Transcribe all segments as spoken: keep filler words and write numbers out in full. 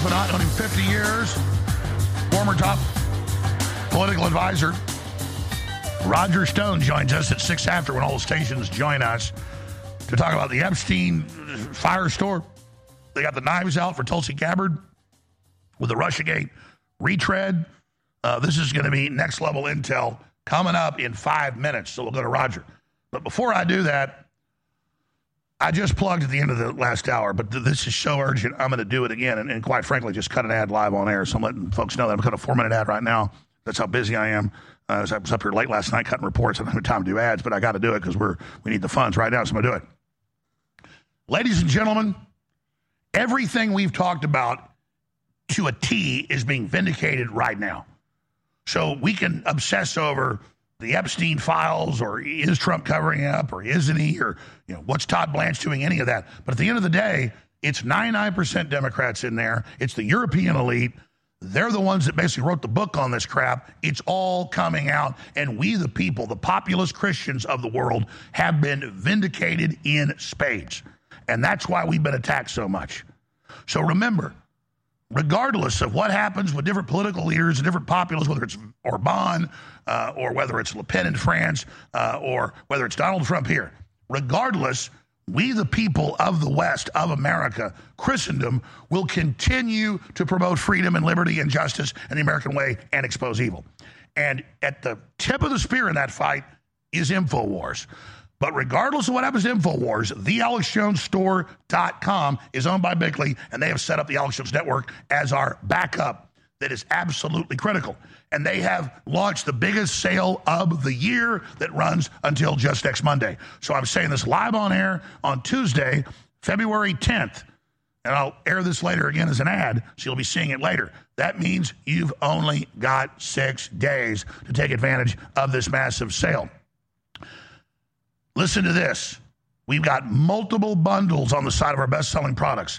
confidant, known him fifty years, former top political advisor. Roger Stone joins us at six after when all the stations join us to talk about the Epstein firestorm. They got the knives out for Tulsi Gabbard with the Russiagate retread. Uh, this is going to be next level intel coming up in five minutes, so we'll go to Roger. But before I do that, I just plugged at the end of the last hour, but th- this is so urgent, I'm going to do it again, and, and quite frankly, just cut an ad live on air, so I'm letting folks know that I'm cutting a four-minute ad right now. That's how busy I am. Uh, I was up here late last night cutting reports. I don't have time to do ads, but I got to do it because we're we need the funds right now, so I'm going to do it. Ladies and gentlemen, everything we've talked about to a T is being vindicated right now. So we can obsess over the Epstein files, or is Trump covering up, or isn't he, or you know what's Todd Blanche doing, any of that. But at the end of the day, it's ninety-nine percent Democrats in there. It's the European elite. They're the ones that basically wrote the book on this crap. It's all coming out, and we the people, the populist Christians of the world, have been vindicated in spades. And that's why we've been attacked so much. So remember, regardless of what happens with different political leaders and different populists, whether it's Orban uh, or whether it's Le Pen in France uh, or whether it's Donald Trump here, regardless, we the people of the West, of America, Christendom, will continue to promote freedom and liberty and justice and the American way and expose evil. And at the tip of the spear in that fight is InfoWars. But regardless of what happens to InfoWars, the alex jones store dot com is owned by Bickley, and they have set up the Alex Jones Network as our backup that is absolutely critical. And they have launched the biggest sale of the year that runs until just next Monday. So I'm saying this live on air on Tuesday, February tenth. And I'll air this later again as an ad, so you'll be seeing it later. That means you've only got six days to take advantage of this massive sale. Listen to this. We've got multiple bundles on the side of our best-selling products.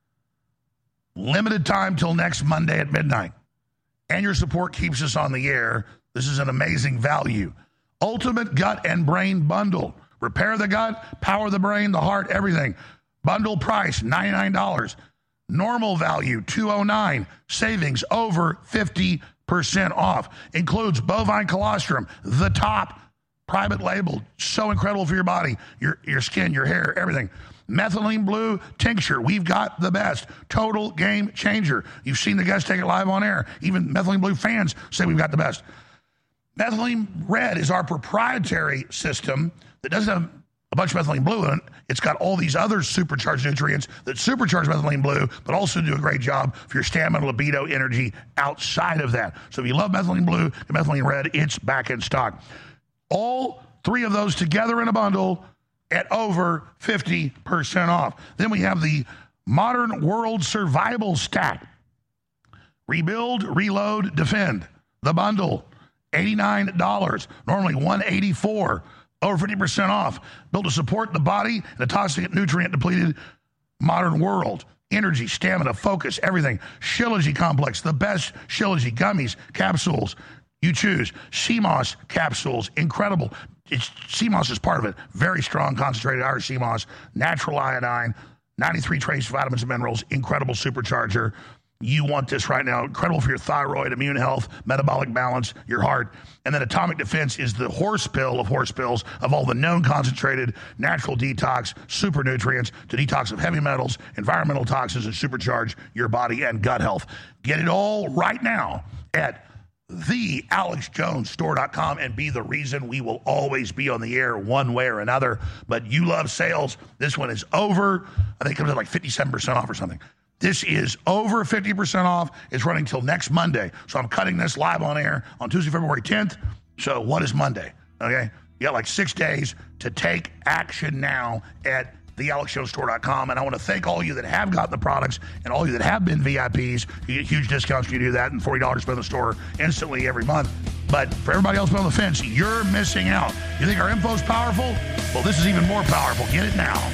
Limited time till next Monday at midnight. And your support keeps us on the air. This is an amazing value. Ultimate Gut and Brain Bundle. Repair the gut, power the brain, the heart, everything. Bundle price, ninety-nine dollars. Normal value, two hundred nine dollars. Savings over fifty percent off. Includes bovine colostrum, the top private label. So incredible for your body, your, your skin, your hair, everything. Methylene Blue tincture. We've got the best. Total game changer. You've seen the guys take it live on air. Even Methylene Blue fans say we've got the best. Methylene Red is our proprietary system that doesn't have a bunch of methylene blue in it. It's got all these other supercharged nutrients that supercharge methylene blue, but also do a great job for your stamina, libido, energy outside of that. So if you love methylene blue and methylene red, it's back in stock. All three of those together in a bundle at over fifty percent off. Then we have the Modern World Survival Stack. Rebuild, Reload, Defend. The bundle, eighty-nine dollars. Normally one hundred eighty-four dollars. Over fifty percent off. Built to support the body in a toxic, nutrient-depleted modern world. Energy, stamina, focus, everything. Shilajit Complex, the best Shilajit gummies, capsules. You choose. C M O S capsules, incredible. It's, C M O S is part of it. Very strong, concentrated Irish C M O S. Natural iodine, ninety-three trace vitamins and minerals, incredible supercharger. You want this right now. Incredible for your thyroid, immune health, metabolic balance, your heart. And then Atomic Defense is the horse pill of horse pills of all the known concentrated natural detox, super nutrients to detox of heavy metals, environmental toxins, and supercharge your body and gut health. Get it all right now at the alex jones store dot com and be the reason we will always be on the air one way or another. But you love sales. This one is over. I think it comes at like fifty-seven percent off or something. This is over fifty percent off. It's running till next Monday. So I'm cutting this live on air on Tuesday, February tenth. So what is Monday? Okay. You got like six days to take action now at the alex jones store dot com. And I want to thank all of you that have gotten the products and all of you that have been V I Ps. You get huge discounts when you do that and forty dollars spent in the store instantly every month. But for everybody else on the fence, you're missing out. You think our info's powerful? Well, this is even more powerful. Get it now.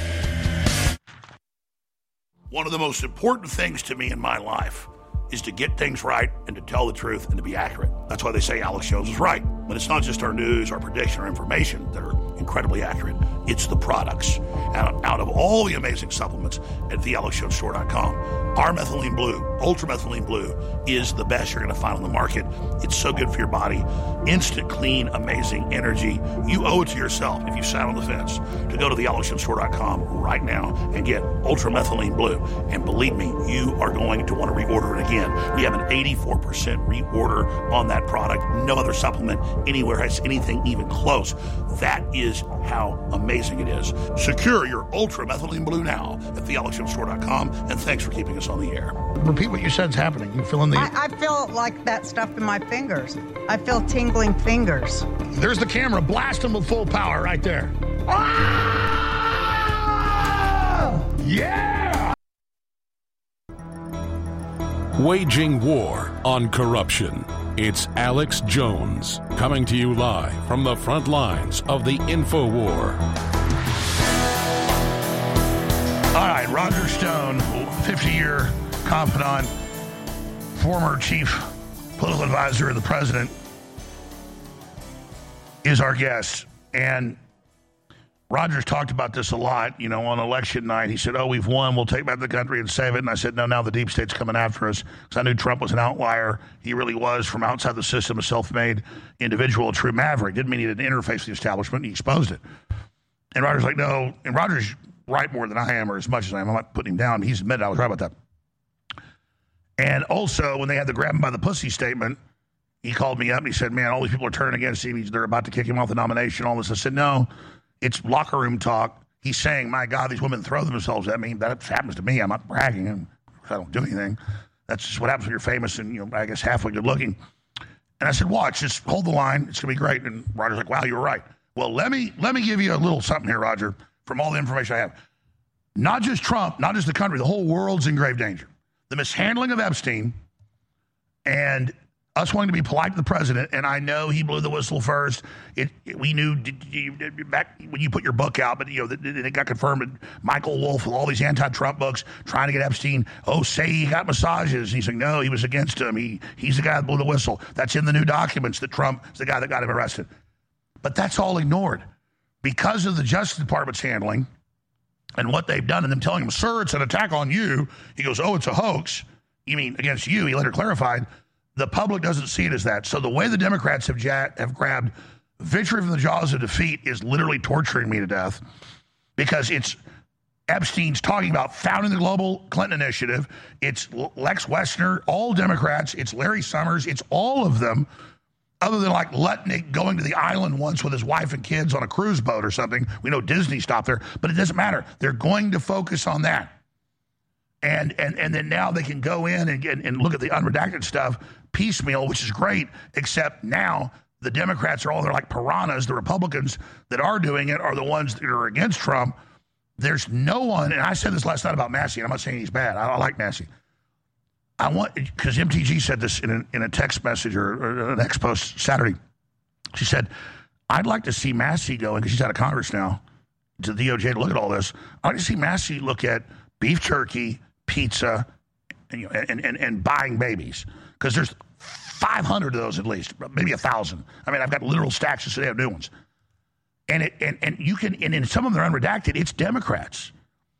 One of the most important things to me in my life is to get things right and to tell the truth and to be accurate. That's why they say Alex Jones is right. But it's not just our news, our prediction, our information that are incredibly accurate. It's the products. Out, out of all the amazing supplements at the alex jones store dot com, our Methylene Blue, Ultra Methylene Blue, is the best you're going to find on the market. It's so good for your body. Instant, clean, amazing energy. You owe it to yourself, if you sat on the fence, to go to the alex jones store dot com right now and get Ultra Methylene Blue. And believe me, you are going to want to reorder it again. We have an eighty-four percent reorder on that product. No other supplement anywhere has anything even close. That is how amazing it is. Secure your Ultra Methylene Blue now at the alex jones store dot com, and thanks for keeping us on the air. Repeat what you said is happening. You feeling the... I, I feel like that stuff in my fingers. I feel tingling fingers. There's the camera. Blast them with full power right there. Ah! Yeah! Waging war on corruption. It's Alex Jones, coming to you live from the front lines of the info war. All right, Roger Stone, fifty-year confidant, former chief political advisor of the president, is our guest. And Roger's talked about this a lot, you know, on election night. He said, oh, we've won, we'll take back the country and save it. And I said, no, now the deep state's coming after us, because I knew Trump was an outlier. He really was, from outside the system, a self-made individual, a true maverick. Didn't mean he didn't interface with the establishment. He exposed it. And Roger's like, no. And Roger's right more than I am, or as much as I am. I'm not putting him down. He's admitted I was right about that. And also, when they had the grab him by the pussy statement, he called me up and he said, man, all these people are turning against him. They're about to kick him off the nomination, all this. I said, no. It's locker room talk. He's saying, my God, these women throw themselves at me. That happens to me. I'm not bragging. And I don't do anything. That's just what happens when you're famous and, you know, I guess halfway good looking. And I said, watch, just hold the line. It's going to be great. And Roger's like, wow, you were right. Well, let me let me give you a little something here, Roger, from all the information I have. Not just Trump, not just the country, the whole world's in grave danger. The mishandling of Epstein and us wanting to be polite to the president, and I know he blew the whistle first. It, it we knew back when you put your book out, but you know it, it got confirmed. That Michael Wolff with all these anti-Trump books trying to get Epstein. Oh, say he got massages. And he's like, no, he was against him. He he's the guy that blew the whistle. That's in the new documents that Trump is the guy that got him arrested. But that's all ignored because of the Justice Department's handling and what they've done, and them telling him, sir, it's an attack on you. He goes, oh, it's a hoax. You mean against you? He later clarified. The public doesn't see it as that. So the way the Democrats have, ja- have grabbed victory from the jaws of defeat is literally torturing me to death, because it's Epstein's talking about founding the Global Clinton Initiative. It's Lex Wessner, all Democrats. It's Larry Summers. It's all of them, other than like Lutnick going to the island once with his wife and kids on a cruise boat or something. We know Disney stopped there, but it doesn't matter. They're going to focus on that. And and and then now they can go in and, and, and look at the unredacted stuff piecemeal, which is great, except now the Democrats are all, they're like piranhas. The Republicans that are doing it are the ones that are against Trump. There's no one, and I said this last night about Massey, and I'm not saying he's bad. I, I like Massey. I want, because M T G said this in, an, in a text message or, or an X post Saturday. She said, I'd like to see Massey go, because she's out of Congress now, to the D O J to look at all this. I'd like to see Massey look at beef jerky, pizza, and, you know, and, and, and buying babies. Because there's five hundred of those at least, maybe one thousand. I mean, I've got literal stacks today of new ones. And it and, and you can, and in some of them are unredacted, it's Democrats.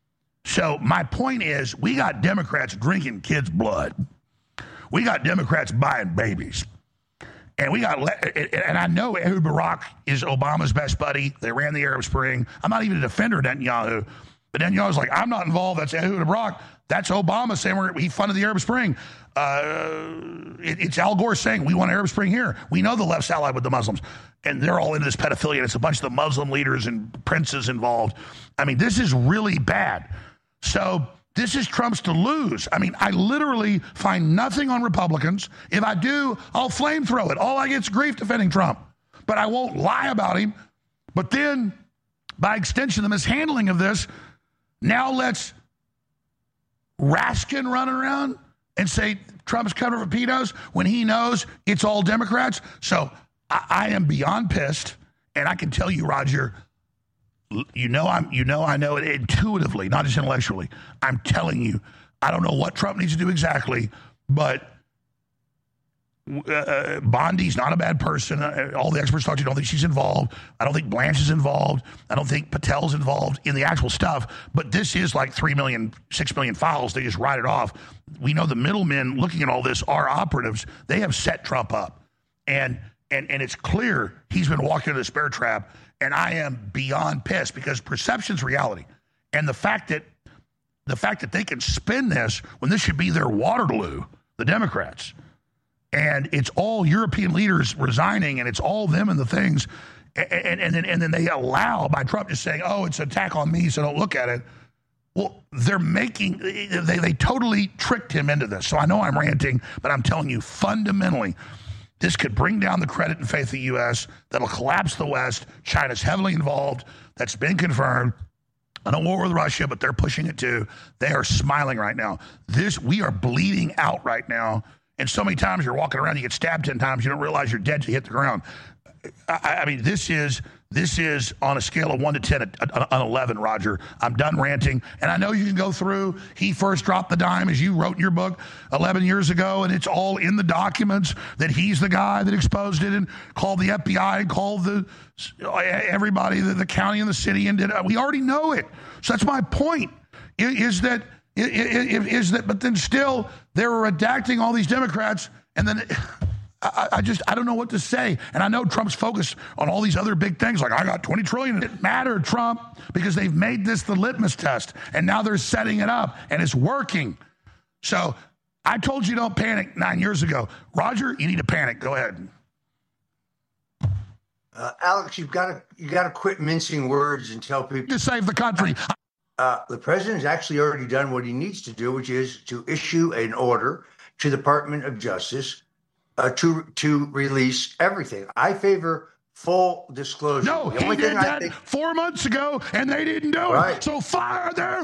So my point is, we got Democrats drinking kids' blood. We got Democrats buying babies. And we got, and I know Ehud Barak is Obama's best buddy. They ran the Arab Spring. I'm not even a defender of Netanyahu. But Netanyahu's like, I'm not involved. That's Ehud Barak. That's Obama saying we're, he funded the Arab Spring. Uh, it, it's Al Gore saying we want Arab Spring here. We know the left's allied with the Muslims. And they're all into this pedophilia. And it's a bunch of the Muslim leaders and princes involved. I mean, this is really bad. So this is Trump's to lose. I mean, I literally find nothing on Republicans. If I do, I'll flamethrow it. All I get is grief defending Trump. But I won't lie about him. But then, by extension, the mishandling of this, now let's Raskin run around and say Trump's covered for pedos when he knows it's all Democrats. So I, I am beyond pissed, and I can tell you, Roger, you know I'm, you know I know it intuitively, not just intellectually. I'm telling you, I don't know what Trump needs to do exactly, but Uh, Bondi's not a bad person. Uh, all the experts talk to, don't think she's involved. I don't think Blanche is involved. I don't think Patel's involved in the actual stuff. But this is like three million, six million files. They just write it off. We know the middlemen looking at all this are operatives. They have set Trump up. And and and it's clear he's been walking into this bear trap. And I am beyond pissed because perception's reality. And the fact that the fact that they can spin this when this should be their Waterloo, the Democrats. And it's all European leaders resigning, and it's all them and the things. And, and, and, then, and then they allow, by Trump just saying, oh, it's an attack on me, so don't look at it. Well, they're making, they, they totally tricked him into this. So I know I'm ranting, but I'm telling you, fundamentally, this could bring down the credit and faith of the U S. That'll collapse the West. China's heavily involved. That's been confirmed. I don't war with Russia, but they're pushing it too. They are smiling right now. This, we are bleeding out right now. And so many times you're walking around, you get stabbed ten times, you don't realize you're dead till you hit the ground. I, I mean, this is this is on a scale of one to ten, an eleven, Roger. I'm done ranting. And I know you can go through, he first dropped the dime, as you wrote in your book eleven years ago, and it's all in the documents that he's the guy that exposed it and called the F B I and called the everybody, the, the county and the city, and did. We already know it. So that's my point, is that Is that, but then still they were redacting all these Democrats, and then I, I just I don't know what to say. And I know Trump's focused on all these other big things, like I got twenty trillion dollars. It mattered, Trump, because they've made this the litmus test, and now they're setting it up, and it's working. So I told you don't panic nine years ago, Roger. You need to panic. Go ahead. Uh, Alex, you've got to you got to quit mincing words and tell people to save the country. Uh, the president has actually already done what he needs to do, which is to issue an order to the Department of Justice uh, to to release everything. I favor full disclosure. No, the he only did thing that I think, four months ago, and they didn't do right. it. So fire their...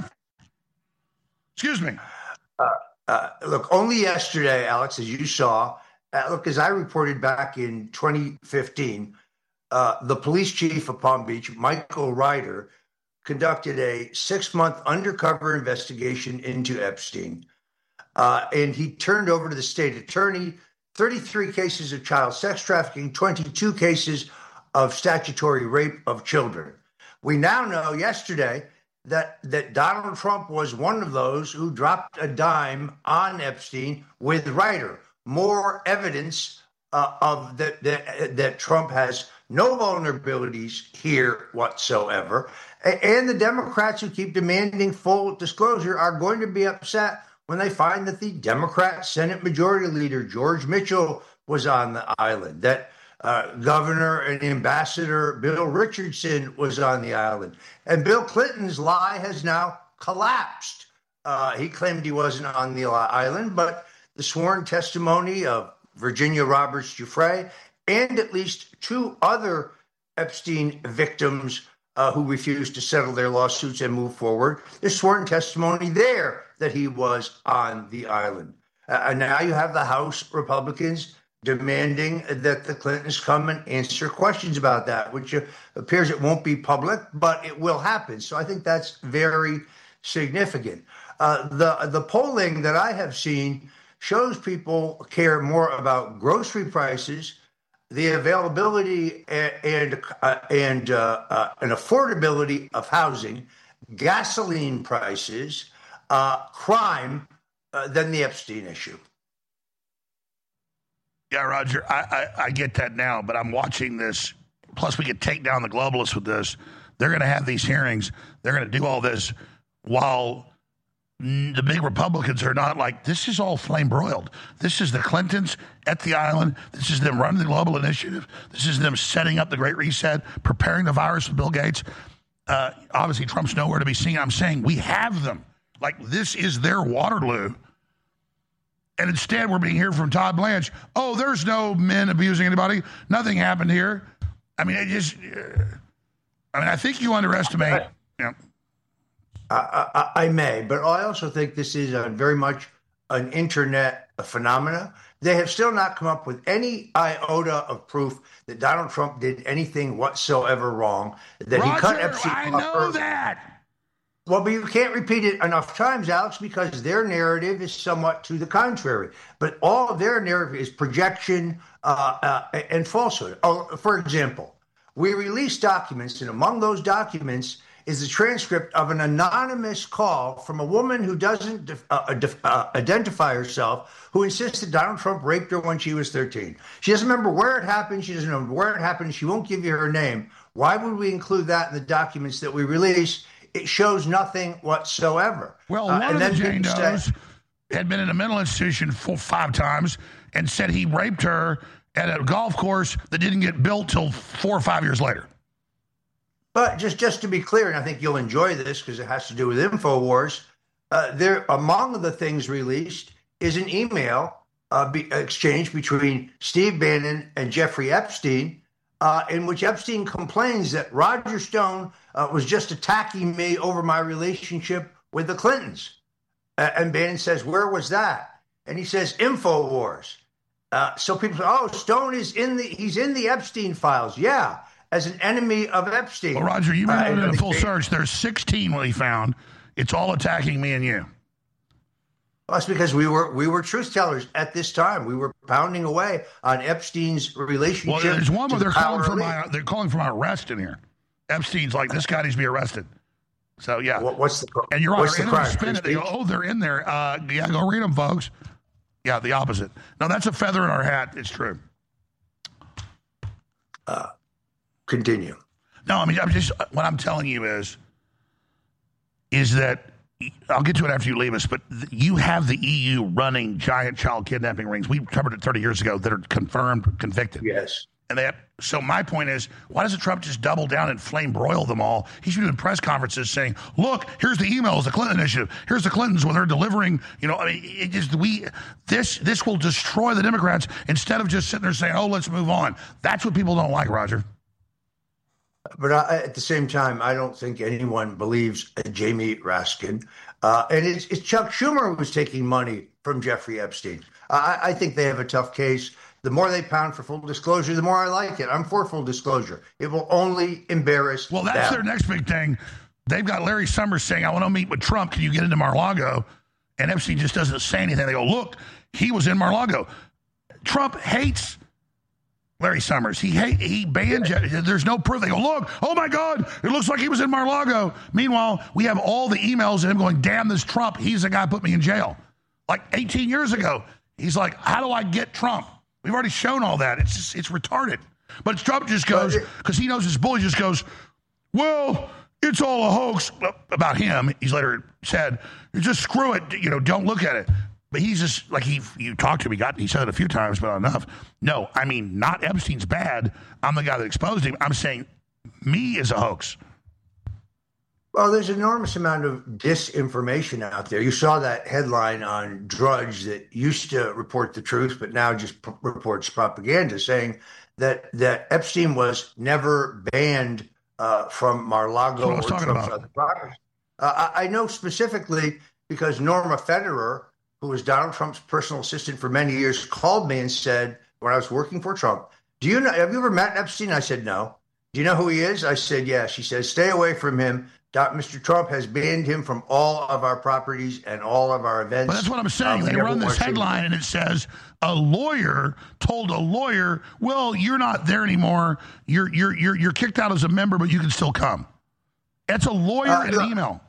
Excuse me. Uh, uh, look, only yesterday, Alex, as you saw, uh, look, as I reported back in twenty fifteen, uh, the police chief of Palm Beach, Michael Ryder, conducted a six-month undercover investigation into Epstein. Uh, and he turned over to the state attorney thirty-three cases of child sex trafficking, twenty-two cases of statutory rape of children. We now know yesterday that, that Donald Trump was one of those who dropped a dime on Epstein with Ryder. More evidence uh, of that, that, that Trump has no vulnerabilities here whatsoever. And the Democrats who keep demanding full disclosure are going to be upset when they find that the Democrat Senate Majority Leader, George Mitchell, was on the island, that uh, Governor and Ambassador Bill Richardson was on the island. And Bill Clinton's lie has now collapsed. Uh, he claimed he wasn't on the island, but the sworn testimony of Virginia Roberts Giuffre and at least two other Epstein victims uh, who refused to settle their lawsuits and move forward. There's sworn testimony there that he was on the island. Uh, and now you have the House Republicans demanding that the Clintons come and answer questions about that, which uh, appears it won't be public, but it will happen. So I think that's very significant. Uh, the, the polling that I have seen shows people care more about grocery prices, the availability and and uh, and, uh, uh, and affordability of housing, gasoline prices, uh, crime, uh, than the Epstein issue. Yeah, Roger, I, I, I get that now, but I'm watching this. Plus, we could take down the globalists with this. They're going to have these hearings. They're going to do all this while the big Republicans are not like, this is all flame broiled. This is the Clintons at the island. This is them running the global initiative. This is them setting up the Great Reset, preparing the virus with Bill Gates. Uh, obviously, Trump's nowhere to be seen. I'm saying we have them. Like, this is their Waterloo. And instead, we're being heard from Todd Blanche. Oh, there's no men abusing anybody. Nothing happened here. I mean, it just, uh, I mean, I think you underestimate. You know, I, I, I may, but I also think this is a very much an internet phenomena. They have still not come up with any iota of proof that Donald Trump did anything whatsoever wrong. That Roger, he cut Epstein I off know early. that. Well, but you can't repeat it enough times, Alex, because their narrative is somewhat to the contrary. But all of their narrative is projection uh, uh, and falsehood. Oh, for example, we released documents, and among those documents is the transcript of an anonymous call from a woman who doesn't def- uh, def- uh, identify herself, who insisted Donald Trump raped her when she was thirteen. She doesn't remember where it happened. She doesn't remember where it happened. She won't give you her name. Why would we include that in the documents that we release? It shows nothing whatsoever. Well, uh, one of the Jane Does had been in a mental institution four, five times and said he raped her at a golf course that didn't get built till four or five years later. But just, just to be clear, and I think you'll enjoy this because it has to do with InfoWars, uh, there among the things released is an email uh, be, exchange between Steve Bannon and Jeffrey Epstein, Uh, in which Epstein complains that Roger Stone uh, was just attacking me over my relationship with the Clintons. Uh, and Bannon says, where was that? And he says, InfoWars. Uh, so people say, oh, Stone is in the, he's in the Epstein files. Yeah, as an enemy of Epstein. Well, Roger, you may know uh, in a full search, there's sixteen what he found. It's all attacking me and you. Well, that's because we were we were truth tellers at this time. We were pounding away on Epstein's relationship. Well, there's one where the they're calling for elite. my they're calling for my arrest in here. Epstein's like, this guy needs to be arrested. So yeah, What, what's the and you're right. what's They're the in there crime? spin it. They go, oh, they're in there. Uh, yeah, go read them, folks. Yeah, the opposite. No, that's a feather in our hat. It's true. Uh, continue. No, I mean, I'm just what I'm telling you is, is that. I'll get to it after you leave us, but th- you have the E U running giant child kidnapping rings. We covered it thirty years ago that are confirmed, convicted. Yes. And they have, so my point is, why doesn't Trump just double down and flame broil them all? He should be doing press conferences saying, look, here's the emails, the Clinton initiative. Here's the Clintons when they're delivering, you know, I mean, it just, we, this, this will destroy the Democrats instead of just sitting there saying, oh, let's move on. That's what people don't like, Roger. But I, at the same time, I don't think anyone believes Jamie Raskin. Uh, and it's, it's Chuck Schumer who was taking money from Jeffrey Epstein. I, I think they have a tough case. The more they pound for full disclosure, the more I like it. I'm for full disclosure. It will only embarrass Well, that's them. their next big thing. They've got Larry Summers saying, I want to meet with Trump. Can you get into Mar-a-Lago? And Epstein just doesn't say anything. They go, look, he was in Mar-a-Lago. Trump hates Larry Summers. He hate, he banned, yeah. There's no proof. They go, look, oh my God, it looks like he was in Mar-a-Lago. Meanwhile, we have all the emails of him going, damn this Trump. He's the guy who put me in jail. Like eighteen years ago. He's like, how do I get Trump? We've already shown all that. It's just, it's retarded. But Trump just goes, because he knows his bully just goes, well, it's all a hoax about him. He's later said, just screw it. You know, don't look at it. But he's just like, he, you talked to him, he got, he said it a few times, but not enough. No, I mean, not Epstein's bad. I'm the guy that exposed him. I'm saying me is a hoax. Well, there's an enormous amount of disinformation out there. You saw that headline on Drudge that used to report the truth, but now just p- reports propaganda, saying that that Epstein was never banned uh, from Mar-a-Lago or Trump's other properties. Uh, I, I know specifically because Norma Federer, who was Donald Trump's personal assistant for many years, called me and said, when I was working for Trump, do you know, have you ever met Epstein? I said, no. Do you know who he is? I said, yeah. She says, stay away from him. Mister Trump has banned him from all of our properties and all of our events. But that's what I'm saying. Um, they run this headline and it says a lawyer told a lawyer, well, you're not there anymore. You're you're you're you're kicked out as a member, but you can still come. That's a lawyer uh, in an email.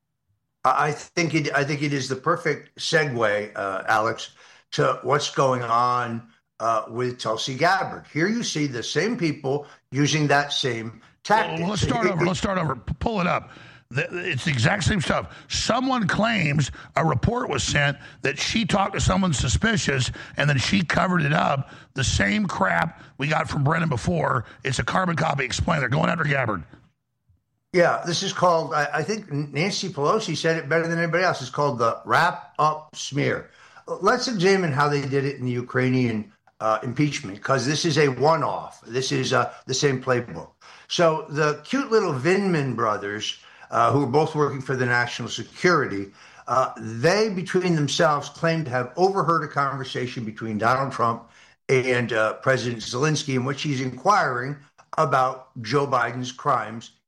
I think it I think it is the perfect segue, uh, Alex, to what's going on uh, with Tulsi Gabbard. Here you see the same people using that same tactic. Well, let's start over. Let's start over. Pull it up. It's the exact same stuff. Someone claims a report was sent that she talked to someone suspicious, and then she covered it up. The same crap we got from Brennan before. It's a carbon copy. Explain. They're going after Gabbard. Yeah, this is called, I, I think Nancy Pelosi said it better than anybody else. It's called the wrap-up smear. Let's examine how they did it in the Ukrainian uh, impeachment, because this is a one-off. This is uh, the same playbook. So the cute little Vindman brothers, uh, who are both working for the national security, uh, they between themselves claim to have overheard a conversation between Donald Trump and uh, President Zelensky in which he's inquiring about Joe Biden's crimes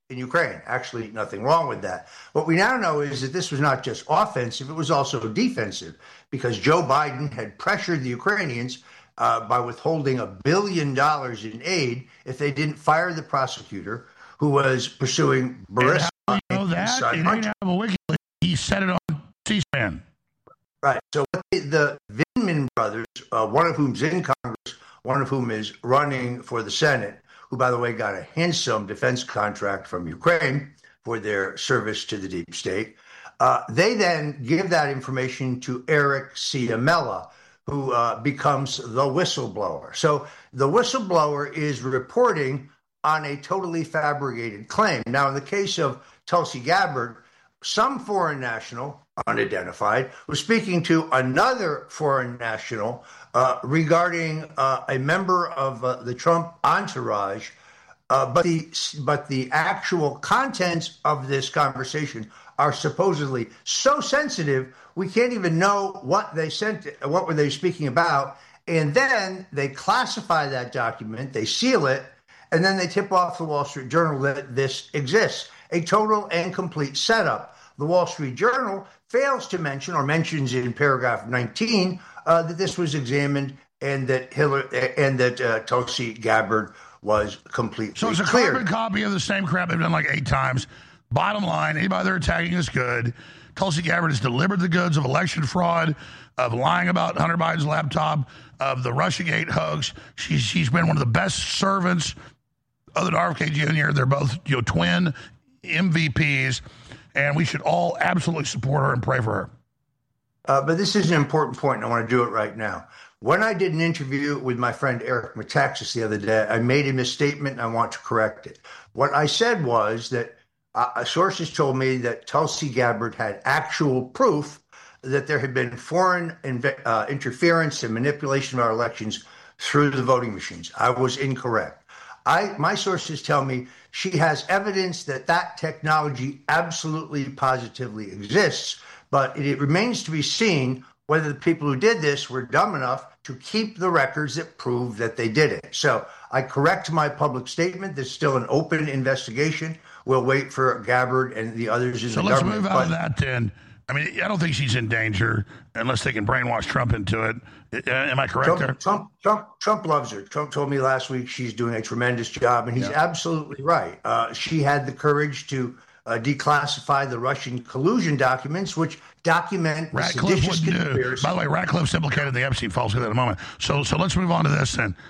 in Ukraine. Actually, nothing wrong with that. What we now know is that this was not just offensive, it was also defensive, because Joe Biden had pressured the Ukrainians uh, by withholding a billion dollars in aid if they didn't fire the prosecutor who was pursuing Burisma. You know that? It ain't out of a WikiLeaks. He said it on C-SPAN. Right. So the Vindman brothers, uh, one of whom's in Congress, one of whom is running for the Senate, who, by the way, got a handsome defense contract from Ukraine for their service to the deep state, uh, they then give that information to Eric Ciamella, who uh, becomes the whistleblower. So the whistleblower is reporting on a totally fabricated claim. Now, in the case of Tulsi Gabbard, some foreign national, unidentified, was speaking to another foreign national uh, regarding uh, a member of uh, the Trump entourage. Uh, but the but the actual contents of this conversation are supposedly so sensitive, we can't even know what they sent, what were they speaking about. And then they classify that document, they seal it, and then they tip off the Wall Street Journal that this exists. A total and complete setup. The Wall Street Journal fails to mention, or mentions in paragraph nineteen, uh, that this was examined and that Hillary and that uh, Tulsi Gabbard was completely So it's a cleared. carbon copy of the same crap they've done like eight times. Bottom line, anybody they're attacking is good. Tulsi Gabbard has delivered the goods of election fraud, of lying about Hunter Biden's laptop, of the Russiagate hoax. She's she's been one of the best servants other than R F K Junior They're both, you know, twin M V Ps, and we should all absolutely support her and pray for her. Uh, but this is an important point, and I want to do it right now. When I did an interview with my friend Eric Metaxas the other day, I made a misstatement, and I want to correct it. What I said was that uh, sources told me that Tulsi Gabbard had actual proof that there had been foreign inv- uh, interference and manipulation of our elections through the voting machines. I was incorrect. I, my sources tell me she has evidence that that technology absolutely, positively exists, but it, it remains to be seen whether the people who did this were dumb enough to keep the records that prove that they did it. So I correct my public statement. There's still an open investigation. We'll wait for Gabbard and the others in so the let's government. move out of that then. I mean, I don't think she's in danger unless they can brainwash Trump into it. Uh, Am I correct there? Trump, Trump, Trump, Trump loves her. Trump told me last week she's doing a tremendous job, and he's Yeah. absolutely right. Uh, she had the courage to uh, declassify the Russian collusion documents, which document the Ratcliffe seditious would do. conspiracy. By the way, Ratcliffe's implicated in the Epstein files. We'll get that in a moment. So, so let's move on to this then.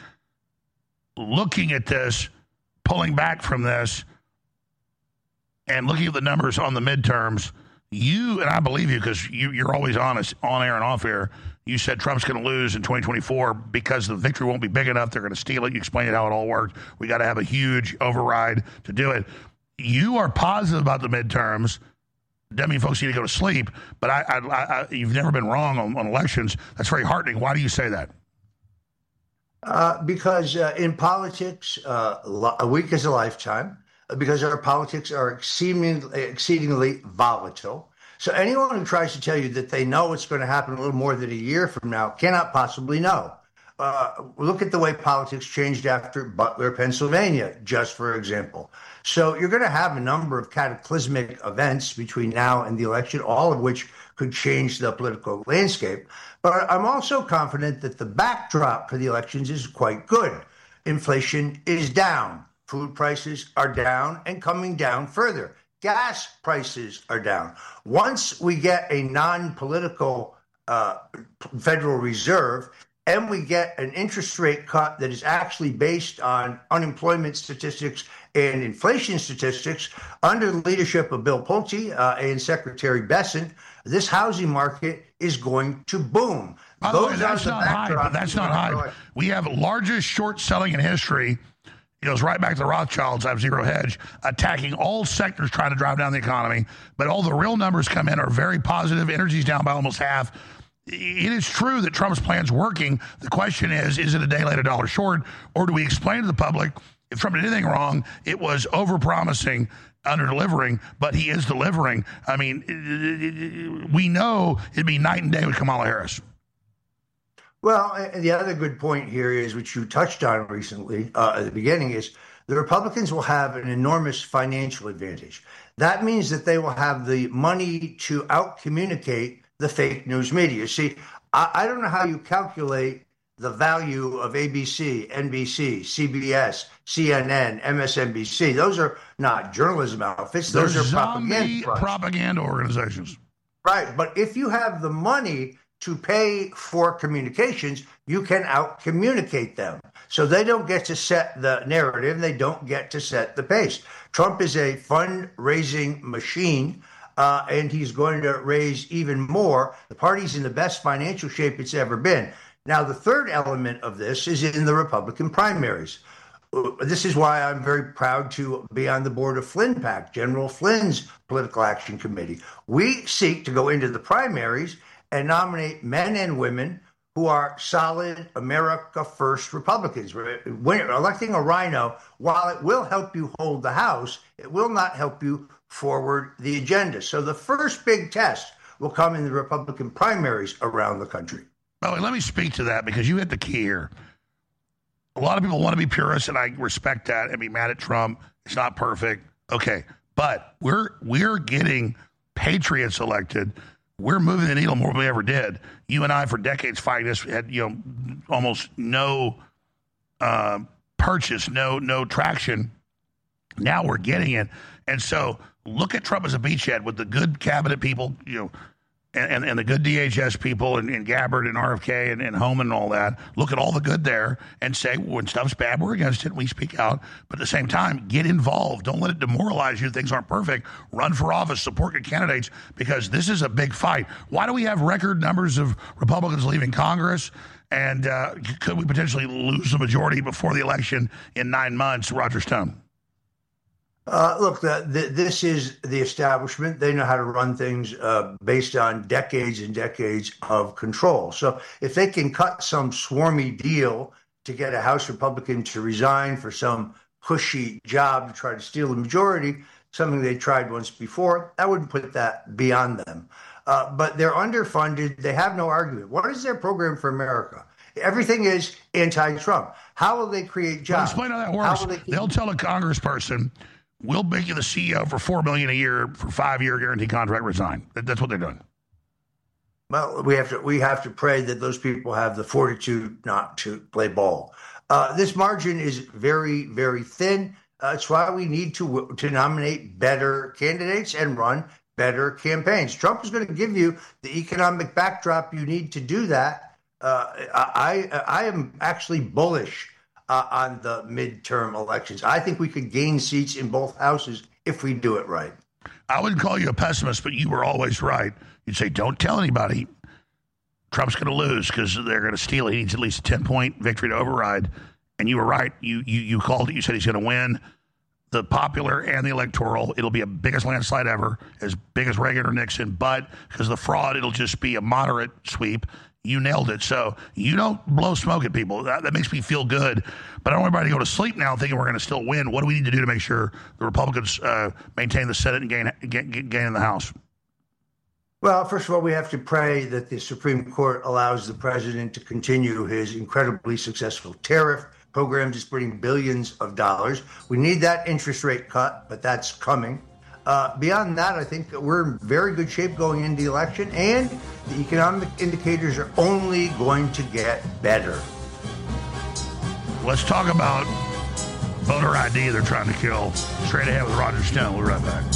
Looking at this, pulling back from this, and looking at the numbers on the midterms, you, and I believe you because you, you're always honest on air and off air, you said Trump's going to lose in twenty twenty-four because the victory won't be big enough. They're going to steal it. You explained how it all worked. We got to have a huge override to do it. You are positive about the midterms. Doesn't mean folks need to go to sleep, but I, I, I, you've never been wrong on, on elections. That's very heartening. Why do you say that? Uh, because uh, in politics, uh, a week is a lifetime, because our politics are exceedingly, exceedingly volatile. So anyone who tries to tell you that they know what's going to happen a little more than a year from now cannot possibly know. Uh, look at the way politics changed after Butler, Pennsylvania, just for example. So you're going to have a number of cataclysmic events between now and the election, all of which could change the political landscape. But I'm also confident that the backdrop for the elections is quite good. Inflation is down. Food prices are down and coming down further. Gas prices are down. Once we get a non-political uh, Federal Reserve and we get an interest rate cut that is actually based on unemployment statistics and inflation statistics under the leadership of Bill Pulte uh, and Secretary Bessent, this housing market is going to boom. By the way, that's not hype. That's not hype. We have largest short selling in history. It goes right back to the Rothschilds. I have zero hedge, attacking all sectors trying to drive down the economy. But all the real numbers come in are very positive. Energy's down by almost half. It is true that Trump's plan's working. The question is, is it a day late, a dollar short? Or do we explain to the public, if Trump did anything wrong, it was over-promising, under-delivering, but he is delivering. I mean, we know it'd be night and day with Kamala Harris. Well, and the other good point here is, which you touched on recently uh, at the beginning, is the Republicans will have an enormous financial advantage. That means that they will have the money to out-communicate the fake news media. See, I, I don't know how you calculate the value of A B C, N B C, C B S, C N N, M S N B C. Those are not journalism outfits. Those They're are zombie propaganda, propaganda organizations. Right. But if you have the money to pay for communications, you can out-communicate them. So they don't get to set the narrative. They don't get to set the pace. Trump is a fundraising machine, uh, and he's going to raise even more. The party's in the best financial shape it's ever been. Now, the third element of this is in the Republican primaries. This is why I'm very proud to be on the board of Flynn PAC, General Flynn's Political Action Committee. We seek to go into the primaries and nominate men and women who are solid America First Republicans. When electing a rhino, while it will help you hold the House, it will not help you forward the agenda. So the first big test will come in the Republican primaries around the country. By the way, let me speak to that because you hit the key here. A lot of people want to be purists, and I respect that and be mad at Trump. It's not perfect. Okay, but we're we're getting patriots elected. We're moving the needle more than we ever did. You and I, for decades, fighting this, had you know almost no uh, purchase, no no traction. Now we're getting it, and so look at Trump as a beachhead with the good cabinet people, you know, and and, and the good D H S people, and, and Gabbard and R F K and, and Homan and all that. Look at all the good there, and say well, when stuff's bad, we're against it. And we speak out, but at the same time, get involved. Don't let it demoralize you. Things aren't perfect. Run for office. Support your candidates because this is a big fight. Why do we have record numbers of Republicans leaving Congress? And uh, could we potentially lose the majority before the election in nine months? Roger Stone. Uh, look, the, the, this is the establishment. They know how to run things uh, based on decades and decades of control. So if they can cut some swarmy deal to get a House Republican to resign for some pushy job to try to steal the majority, something they tried once before, I wouldn't put that beyond them. Uh, but they're underfunded. They have no argument. What is their program for America? Everything is anti-Trump. How will they create jobs? Well, explain how that works. How they keep- They'll tell a congressperson, we'll make you the C E O for four million dollars a year for five-year guaranteed contract, resign. That's what they're doing. Well, we have to we have to pray that those people have the fortitude not to play ball. Uh, this margin is very, very thin. Uh, it's why we need to to nominate better candidates and run better campaigns. Trump is going to give you the economic backdrop you need to do that. Uh, I I am actually bullish Uh, on the midterm elections. I think we could gain seats in both houses if we do it right. I wouldn't call you a pessimist, but you were always right. You'd say, don't tell anybody. Trump's going to lose because they're going to steal it. He needs at least a ten-point victory to override. And you were right. You you you called it. You said he's going to win the popular and the electoral. It'll be a biggest landslide ever, as big as Reagan or Nixon. But because of the fraud, it'll just be a moderate sweep. You nailed it. So you don't blow smoke at people. That, that makes me feel good. But I don't want everybody to go to sleep now thinking we're going to still win. What do we need to do to make sure the Republicans uh, maintain the Senate and gain, gain, gain in the House? Well, first of all, we have to pray that the Supreme Court allows the president to continue his incredibly successful tariff program, just bringing billions of dollars. We need that interest rate cut, but that's coming. Uh, beyond that, I think we're in very good shape going into the election, and the economic indicators are only going to get better. Let's talk about voter I D they're trying to kill. Straight ahead with Roger Stone. We'll be right back.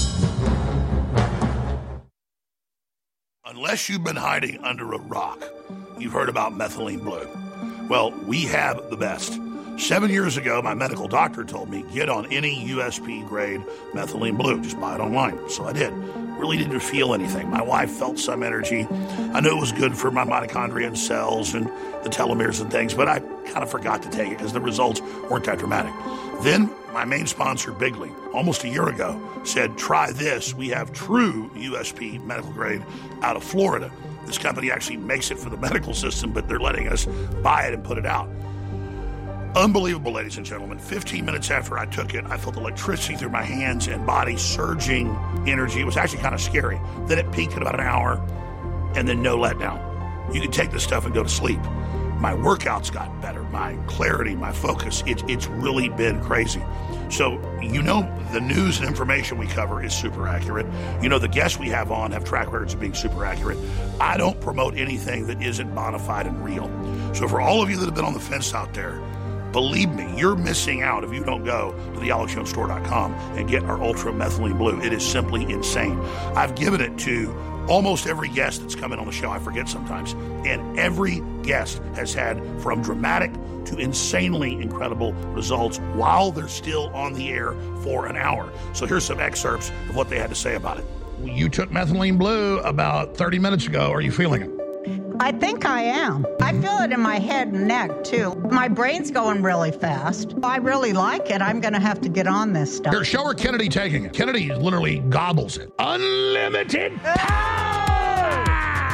Unless you've been hiding under a rock, you've heard about methylene blue. Well, we have the best. Seven years ago, my medical doctor told me, get on any U S P grade methylene blue. Just buy it online. So I did. Really didn't feel anything. My wife felt some energy. I knew it was good for my mitochondria and cells and the telomeres and things, but I kind of forgot to take it because the results weren't that dramatic. Then my main sponsor, Bigley, almost a year ago, said, try this. We have true U S P medical grade out of Florida. This company actually makes it for the medical system, but they're letting us buy it and put it out. Unbelievable, ladies and gentlemen. fifteen minutes after I took it, I felt electricity through my hands and body, surging energy. It was actually kind of scary. Then it peaked at about an hour, and then no letdown. You can take this stuff and go to sleep. My workouts got better, my clarity, my focus. It, it's really been crazy. So, you know, the news and information we cover is super accurate. You know, the guests we have on have track records of being super accurate. I don't promote anything that isn't bona fide and real. So for all of you that have been on the fence out there, believe me, you're missing out if you don't go to the alex jones store dot com and get our Ultra Methylene Blue. It is simply insane. I've given it to almost every guest that's come in on the show. I forget sometimes. And every guest has had from dramatic to insanely incredible results while they're still on the air for an hour. So here's some excerpts of what they had to say about it. You took Methylene Blue about thirty minutes ago. Are you feeling it? I think I am. I feel it in my head and neck, too. My brain's going really fast. I really like it. I'm going to have to get on this stuff. Here, show her Kennedy taking it. Kennedy literally gobbles it. Unlimited power!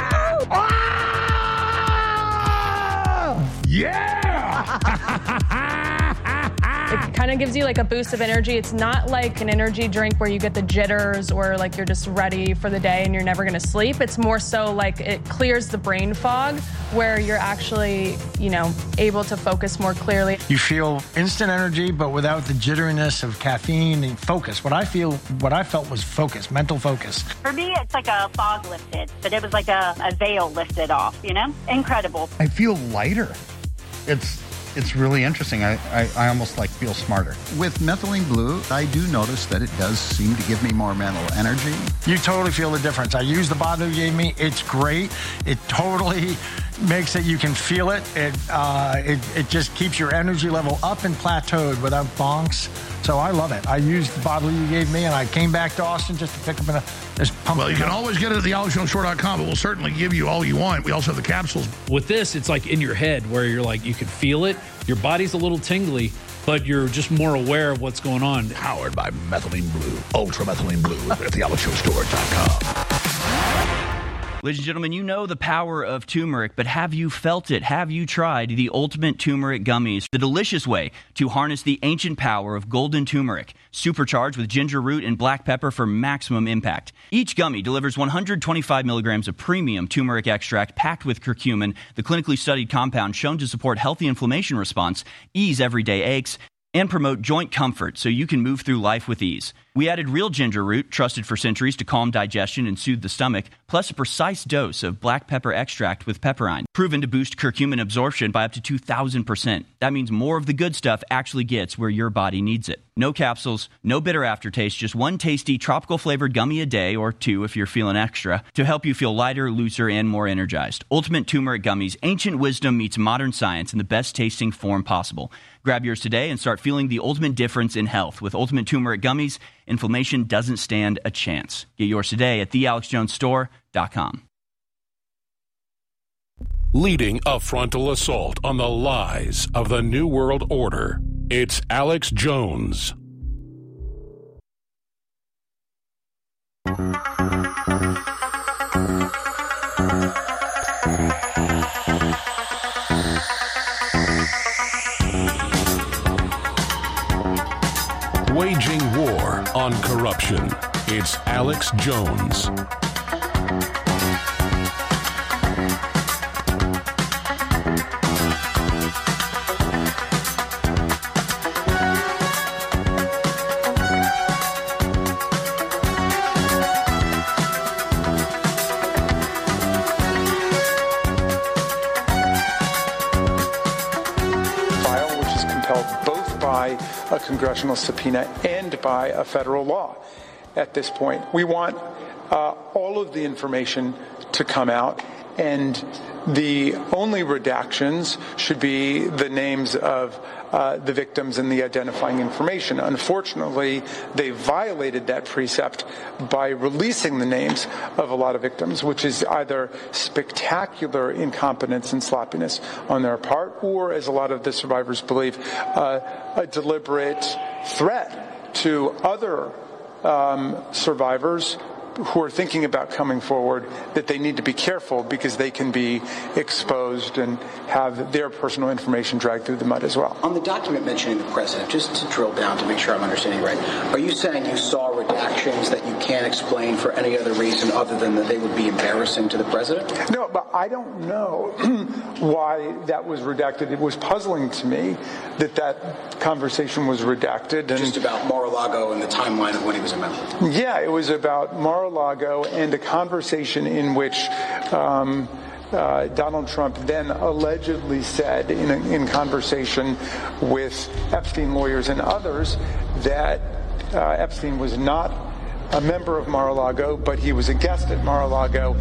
Oh! Yeah! It kind of gives you like a boost of energy. It's not like an energy drink where you get the jitters or like you're just ready for the day and you're never going to sleep. It's more so like it clears the brain fog where you're actually, you know, able to focus more clearly. You feel instant energy, but without the jitteriness of caffeine and focus. What I feel, what I felt was focus, mental focus. For me, it's like a fog lifted, but it was like a, a veil lifted off, you know? Incredible. I feel lighter. It's It's really interesting. I, I, I almost like feel smarter. With Methylene Blue, I do notice that it does seem to give me more mental energy. You totally feel the difference. I use the bottle you gave me. It's great. It totally makes it, you can feel it. It, uh, it, it just keeps your energy level up and plateaued without bonks. So I love it. I used the bottle you gave me, and I came back to Austin just to pick up a this pump. Well, you can always get it at the alex jones store dot com, but we'll certainly give you all you want. We also have the capsules. With this, it's like in your head where you're like, you can feel it. Your body's a little tingly, but you're just more aware of what's going on. Powered by Methylene Blue, Ultra Methylene Blue at the alex jones store dot com. Ladies and gentlemen, you know the power of turmeric, but have you felt it? Have you tried the Ultimate Turmeric Gummies? The delicious way to harness the ancient power of golden turmeric, supercharged with ginger root and black pepper for maximum impact. Each gummy delivers one hundred twenty-five milligrams of premium turmeric extract packed with curcumin, the clinically studied compound shown to support healthy inflammation response, ease everyday aches, and promote joint comfort so you can move through life with ease. We added real ginger root, trusted for centuries to calm digestion and soothe the stomach, plus a precise dose of black pepper extract with pepperine, proven to boost curcumin absorption by up to two thousand percent. That means more of the good stuff actually gets where your body needs it. No capsules, no bitter aftertaste, just one tasty tropical flavored gummy a day, or two if you're feeling extra, to help you feel lighter, looser, and more energized. Ultimate Turmeric Gummies, ancient wisdom meets modern science in the best tasting form possible. Grab yours today and start feeling the ultimate difference in health. With Ultimate Turmeric Gummies, inflammation doesn't stand a chance. Get yours today at the alex jones store dot com. Leading a frontal assault on the lies of the New World Order, it's Alex Jones. Waging war on corruption. It's Alex Jones. A congressional subpoena and by a federal law at this point. We want uh, all of the information to come out, and the only redactions should be the names of uh, the victims and the identifying information. Unfortunately, they violated that precept by releasing the names of a lot of victims, which is either spectacular incompetence and sloppiness on their part, or, as a lot of the survivors believe, uh, a deliberate threat to other um, survivors who are thinking about coming forward that they need to be careful because they can be exposed and have their personal information dragged through the mud as well. On the document mentioning the president, just to drill down to make sure I'm understanding right, are you saying you saw redactions that you can't explain for any other reason other than that they would be embarrassing to the president? No, but I don't know why that was redacted. It was puzzling to me that that conversation was redacted. And just about Mar-a-Lago and the timeline of when he was a member. Yeah, it was about Mar-a-Lago and a conversation in which um, uh, Donald Trump then allegedly said in, a, in conversation with Epstein lawyers and others that uh, Epstein was not a member of Mar-a-Lago, but he was a guest at Mar-a-Lago.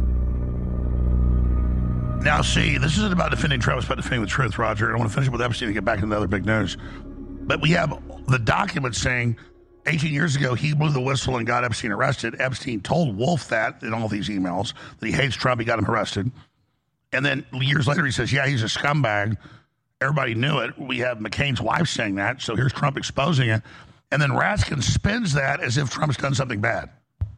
Now, see, this isn't about defending Trump, it's about defending the truth, Roger. I want to finish with Epstein and get back into the other big news. But we have the document saying eighteen years ago, he blew the whistle and got Epstein arrested. Epstein told Wolf that in all these emails, that he hates Trump, he got him arrested. And then years later, he says, yeah, he's a scumbag. Everybody knew it. We have McCain's wife saying that, so here's Trump exposing it. And then Raskin spins that as if Trump's done something bad.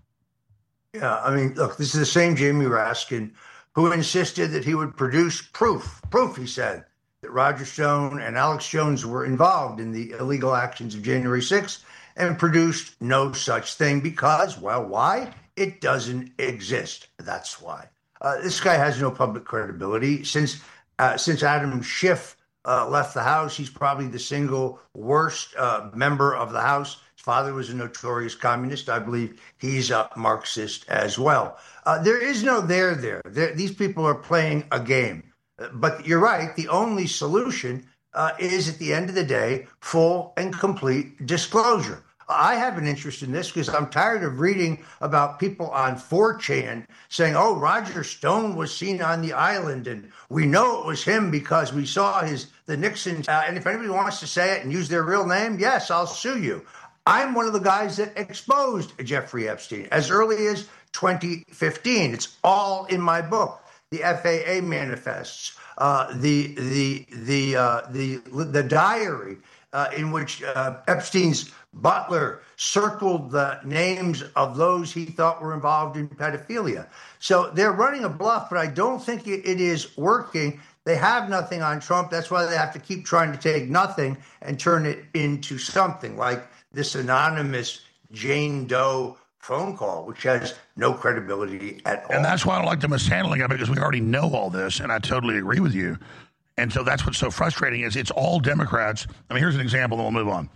Yeah, I mean, look, this is the same Jamie Raskin who insisted that he would produce proof, proof, he said, that Roger Stone and Alex Jones were involved in the illegal actions of January sixth, and produced no such thing because, well, why? It doesn't exist. That's why. Uh, this guy has no public credibility. Since uh, since Adam Schiff uh, left the House, he's probably the single worst uh, member of the House. His father was a notorious communist. I believe he's a Marxist as well. Uh, there is no there there. there. These people are playing a game. But you're right. The only solution uh, is, at the end of the day, full and complete disclosure. I have an interest in this because I'm tired of reading about people on four chan saying, oh, Roger Stone was seen on the island, and we know it was him because we saw his the Nixon. Uh, and if anybody wants to say it and use their real name, yes, I'll sue you. I'm one of the guys that exposed Jeffrey Epstein as early as twenty fifteen. It's all in my book. The F A A manifests, uh, the the the uh, the the diary uh, in which uh, Epstein's butler circled the names of those he thought were involved in pedophilia. So they're running a bluff, but I don't think it, it is working. They have nothing on Trump. That's why they have to keep trying to take nothing and turn it into something like this anonymous Jane Doe phone call, which has no credibility at all. And that's why I don't like the mishandling of it, because we already know all this, and I totally agree with you. And so that's what's so frustrating is it's all Democrats. I mean, here's an example, then we'll move on.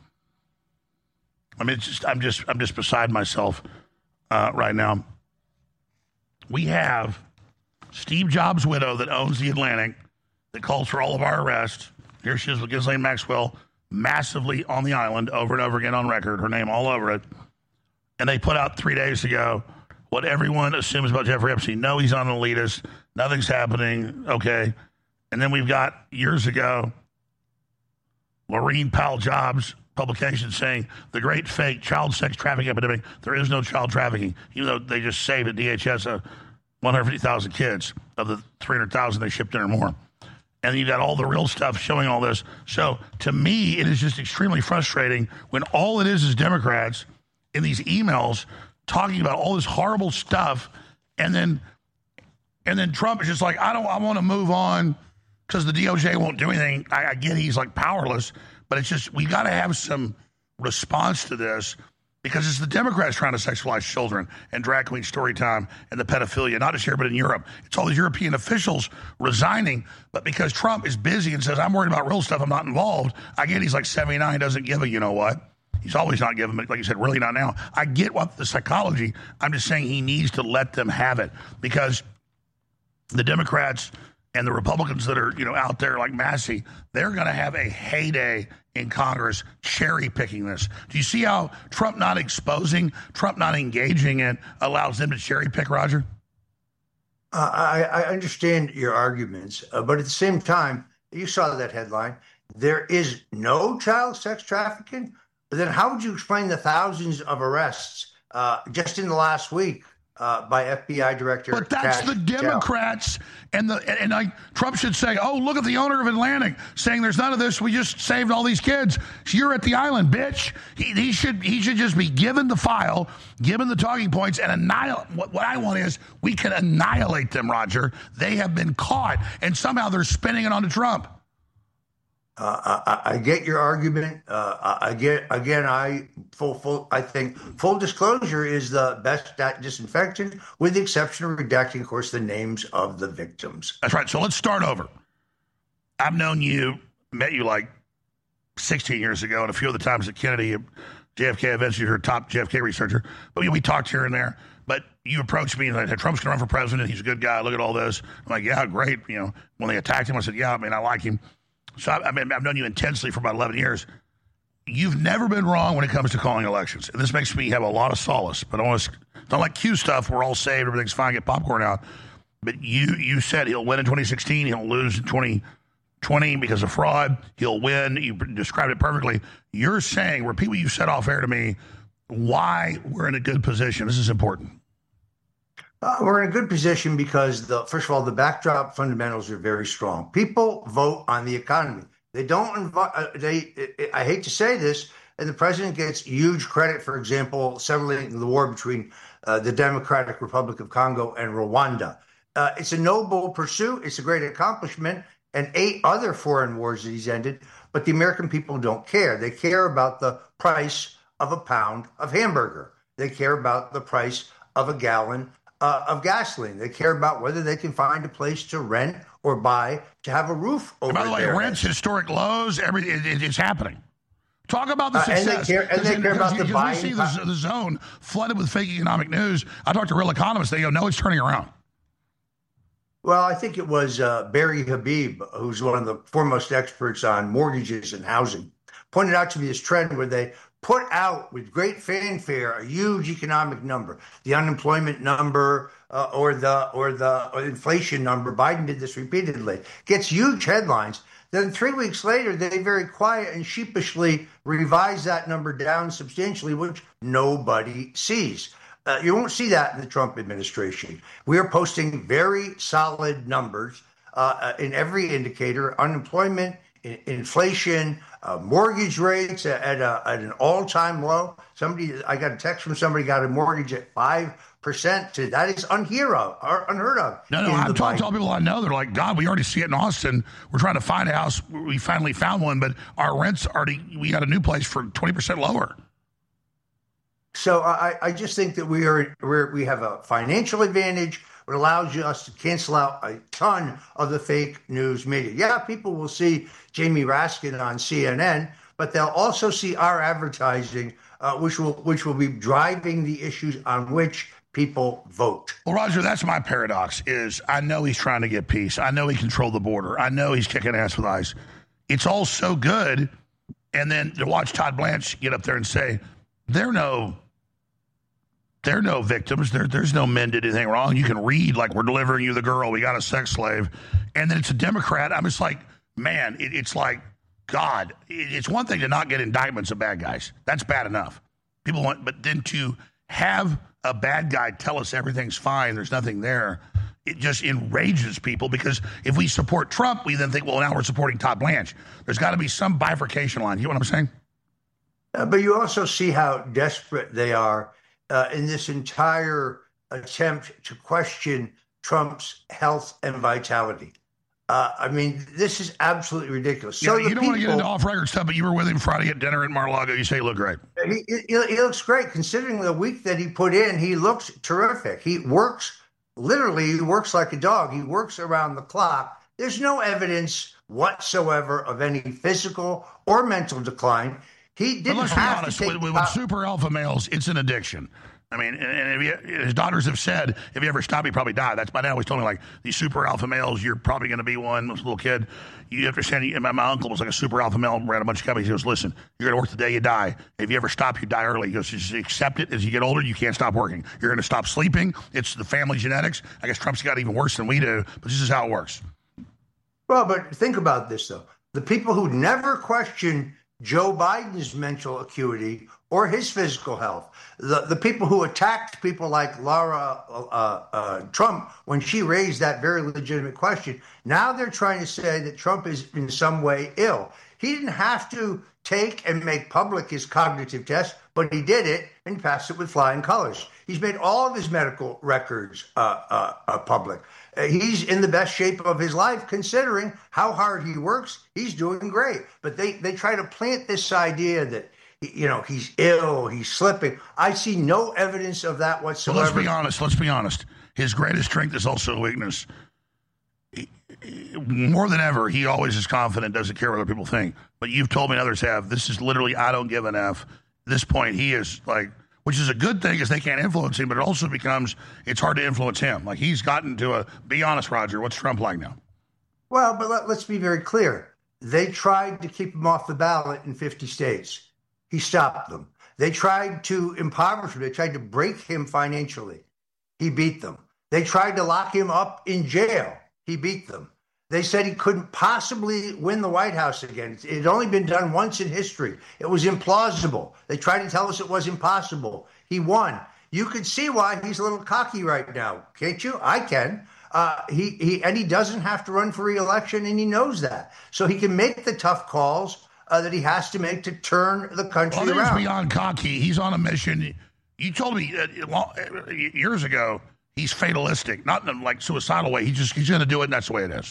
I mean, it's just I'm just I'm just beside myself uh, right now. We have Steve Jobs' widow that owns the Atlantic that calls for all of our arrests. Here she is with Ghislaine Maxwell, massively on the island, over and over again on record, her name all over it. And they put out three days ago what everyone assumes about Jeffrey Epstein. No, he's on an elitist. Nothing's happening. Okay. And then we've got years ago, Laurene Powell Jobs publication saying the great fake child sex trafficking epidemic. There is no child trafficking, even though they just saved at D H S uh, one hundred fifty thousand kids of the three hundred thousand they shipped in or more. And you got all the real stuff showing all this. So to me, it is just extremely frustrating when all it is is Democrats in these emails talking about all this horrible stuff, and then and then Trump is just like, I don't I want to move on because the D O J won't do anything. I, I get he's like powerless, but it's just we got to have some response to this because it's the Democrats trying to sexualize children and drag queen story time and the pedophilia, not just here but in Europe. It's all these European officials resigning, but because Trump is busy and says, I'm worried about real stuff, I'm not involved. I get he's like seventy-nine, doesn't give a you know what. He's always not giving it, like you said, really not now. I get what the psychology. I'm just saying he needs to let them have it because the Democrats and the Republicans that are, you know, out there like Massey, they're going to have a heyday in Congress cherry picking this. Do you see how Trump not exposing, Trump not engaging it allows them to cherry pick, Roger? Uh, I, I understand your arguments, uh, but at the same time, you saw that headline. There is no child sex trafficking. Then how would you explain the thousands of arrests uh, just in the last week uh, by F B I Director. But that's Kash the Democrats, and the and, and like Trump should say, "Oh, look at the owner of Atlantic saying there's none of this. We just saved all these kids. You're at the island, bitch." He, he should he should just be given the file, given the talking points, and annihilate. What, what I want is we can annihilate them, Roger. They have been caught, and somehow they're spinning it onto Trump. Uh, I, I get your argument. Uh, I get again. I full full. I think full disclosure is the best disinfectant, with the exception of redacting, of course, the names of the victims. That's right. So let's start over. I've known you, met you like sixteen years ago, and a few of the times at Kennedy, at J F K events. You're a top J F K researcher, but we, we talked here and there. But you approached me and like, Trump's going to run for president. He's a good guy. Look at all this. I'm like, yeah, great. You know, when they attacked him, I said, yeah, I mean, I like him. So I, I mean, I've known you intensely for about eleven years. You've never been wrong when it comes to calling elections. And this makes me have a lot of solace. But I want to, don't like Q stuff. We're all saved. Everything's fine. Get popcorn out. But you you said he'll win in twenty sixteen. He'll lose in twenty twenty because of fraud. He'll win. You described it perfectly. You're saying, repeat what you said off air to me, why we're in a good position. This is important. Uh, we're in a good position because, the first of all, the backdrop fundamentals are very strong. People vote on the economy. They don't invite, uh, they, I hate to say this, and the president gets huge credit, for example, settling the war between uh, the Democratic Republic of Congo and Rwanda. Uh, it's a noble pursuit. It's a great accomplishment, and eight other foreign wars that he's ended. But the American people don't care. They care about the price of a pound of hamburger. They care about the price of a gallon Uh, of gasoline. They care about whether they can find a place to rent or buy to have a roof over their heads. By the way, their rents, heads. historic lows, everything it, it, it's happening. Talk about the Uh, and success. they care- and they Because- care about because the we buying see the, the zone flooded with fake economic news. I talked to real economists. They go, no, it's turning around. Well, I think it was uh, Barry Habib, who's one of the foremost experts on mortgages and housing, pointed out to me this trend where they put out with great fanfare a huge economic number, the unemployment number uh, or the or the or inflation number. Biden did this repeatedly, gets huge headlines. Then three weeks later, they very quiet and sheepishly revise that number down substantially, which nobody sees. Uh, you won't see that in the Trump administration. We are posting very solid numbers uh, in every indicator: unemployment, in, inflation, uh, mortgage rates at, at, a, at an all-time low. Somebody, I got a text from somebody got a mortgage at five percent. To, that is unheard of. Or unheard of. No, no, I've talked to all people I know. They're like, God, we already see it in Austin. We're trying to find a house. We finally found one, but our rents already, we got a new place for twenty percent lower. So I, I just think that we are we're, we have a financial advantage. It allows us to cancel out a ton of the fake news media. Yeah, people will see Jamie Raskin on C N N, but they'll also see our advertising, uh, which will which will be driving the issues on which people vote. Well, Roger, that's my paradox. Is I know he's trying to get peace. I know he controlled the border. I know he's kicking ass with ICE. It's all so good, and then to watch Todd Blanche get up there and say, "They're no." There are no victims. There, there's no men did anything wrong. You can read like we're delivering you the girl. We got a sex slave. And then it's a Democrat. I'm just like, man, it, it's like, God, it, it's one thing to not get indictments of bad guys. That's bad enough. People want, but then to have a bad guy tell us everything's fine, there's nothing there, it just enrages people because if we support Trump, we then think, well, now we're supporting Todd Blanche. There's got to be some bifurcation line. You know what I'm saying? Uh, but you also see how desperate they are Uh, in this entire attempt to question Trump's health and vitality. Uh, I mean, this is absolutely ridiculous. Yeah, So you the don't want to get people- into off-record stuff, but you were with him Friday at dinner at Mar-a-Lago. You say he looked great. He, he, he looks great. Considering the week that he put in, he looks terrific. He works, literally, he works like a dog. He works around the clock. There's no evidence whatsoever of any physical or mental decline. He But didn't let's be have honest, to take with, with, with super alpha males, it's an addiction. I mean, and, and if you, his daughters have said, if you ever stop, you probably die. That's my dad always told me, like, these super alpha males, you're probably going to be one. As a little kid, you understand, and my, my uncle was like a super alpha male, ran a bunch of companies. He goes, listen, you're going to work the day you die. If you ever stop, you die early. He goes, just accept it. As you get older, you can't stop working. You're going to stop sleeping. It's the family genetics. I guess Trump's got even worse than we do, but this is how it works. Well, but think about this, though. The people who never question Joe Biden's mental acuity or his physical health. The the people who attacked people like Laura uh, uh, Trump when she raised that very legitimate question, now they're trying to say that Trump is in some way ill. He didn't have to take and make public his cognitive test, but he did it and passed it with flying colors. He's made all of his medical records uh, uh, uh, public. Uh, he's in the best shape of his life, considering how hard he works. He's doing great. But they, they try to plant this idea that, you know, he's ill, he's slipping. I see no evidence of that whatsoever. Well, let's be honest. Let's be honest. His greatest strength is also a weakness. He, he, more than ever, he always is confident, doesn't care what other people think. But you've told me and others have, this is literally, I don't give an F. At this point, he is like, which is a good thing because they can't influence him, but it also becomes, it's hard to influence him. Like he's gotten to a, be honest, Roger, what's Trump like now? Well, but let, let's be very clear. They tried to keep him off the ballot in fifty states. He stopped them. They tried to impoverish him. They tried to break him financially. He beat them. They tried to lock him up in jail. He beat them. They said he couldn't possibly win the White House again. It had only been done once in history. It was implausible. They tried to tell us it was impossible. He won. You could see why he's a little cocky right now, can't you? I can. Uh, he, he and he doesn't have to run for re-election, and he knows that. So he can make the tough calls uh, that he has to make to turn the country well, around. He's beyond cocky. He's on a mission. You told me uh, years ago he's fatalistic, not in a like suicidal way. He just he's going to do it, and that's the way it is.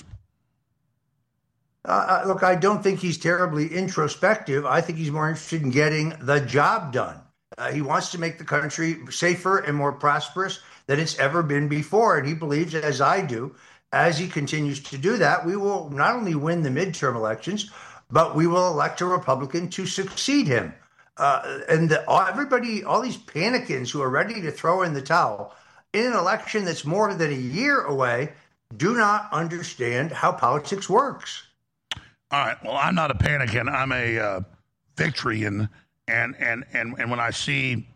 Uh, look, I don't think he's terribly introspective. I think he's more interested in getting the job done. Uh, he wants to make the country safer and more prosperous than it's ever been before. And he believes, as I do, as he continues to do that, we will not only win the midterm elections, but we will elect a Republican to succeed him. Uh, and the, everybody, all these panicans who are ready to throw in the towel in an election that's more than a year away do not understand how politics works. All right. Well, I'm not a panicking. I'm a uh, victoryan. And, and, and, and when I see,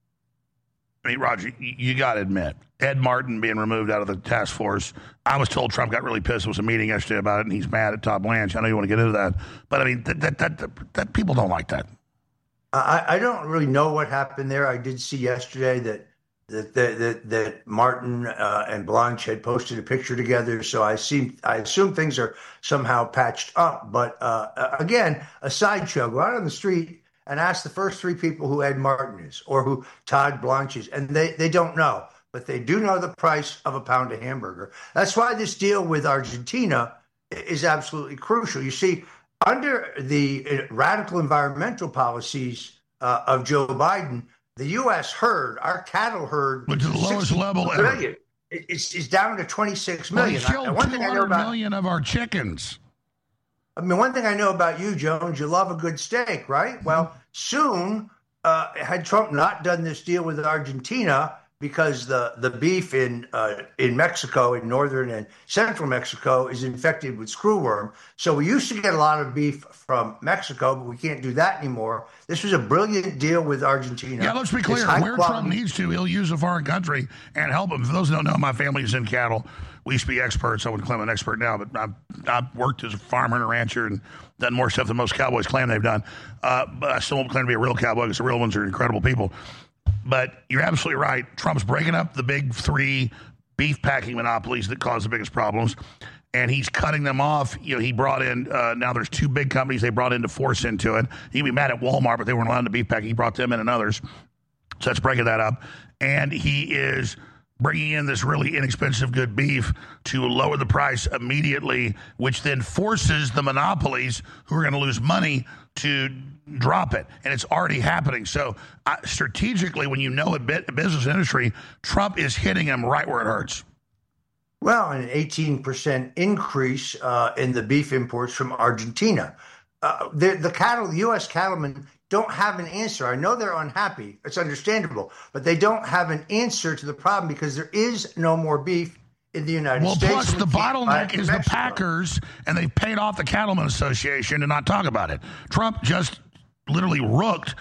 I mean, Roger, you, you got to admit, Ed Martin being removed out of the task force. I was told Trump got really pissed. There was a meeting yesterday about it, and he's mad at Todd Blanche. I know you want to get into that. But, I mean, that, that, that, that, that people don't like that. I, I don't really know what happened there. I did see yesterday that that that, that, that Martin uh, and Blanche had posted a picture together. So I seem I assume things are somehow patched up. But uh, again, a sideshow. Go out on the street and ask the first three people who Ed Martin is or who Todd Blanche is, and they, they don't know. But they do know the price of a pound of hamburger. That's why this deal with Argentina is absolutely crucial. You see, under the radical environmental policies uh, of Joe Biden, the U S herd, our cattle herd, which is the lowest level ever, it's, it's down to twenty-six well, million. He killed one thing I know about, million of our chickens. I mean, one thing I know about you, Jones, you love a good steak, right? Mm-hmm. Well, soon, uh, had Trump not done this deal with Argentina, because the, the beef in uh, in Mexico, in northern and central Mexico, is infected with screwworm. So we used to get a lot of beef from Mexico, but we can't do that anymore. This was a brilliant deal with Argentina. Yeah, let's be clear. Where quality. Trump needs to, he'll use a foreign country and help them. For those who don't know, my family's in cattle. We used to be experts. I wouldn't claim I'm an expert now, but I've, I've worked as a farmer and a rancher and done more stuff than most cowboys claim they've done. Uh, but I still won't claim to be a real cowboy because the real ones are incredible people. But you're absolutely right. Trump's breaking up the big three beef packing monopolies that cause the biggest problems, and he's cutting them off. You know, he brought in, uh, now there's two big companies they brought in to force into it. He'd be mad at Walmart, but they weren't allowed to beef pack. He brought them in and others. So that's breaking that up. And he is bringing in this really inexpensive good beef to lower the price immediately, which then forces the monopolies who are going to lose money to drop it. And it's already happening. So uh, strategically, when you know a bit business industry, Trump is hitting them right where it hurts. Well, an eighteen percent increase uh, in the beef imports from Argentina. Uh, the, the cattle, the U S cattlemen don't have an answer. I know they're unhappy. It's understandable. But they don't have an answer to the problem because there is no more beef in the United well, States. Well, plus the bottleneck is Mexico. The Packers, and they've paid off the Cattlemen Association to not talk about it. Trump just literally rooked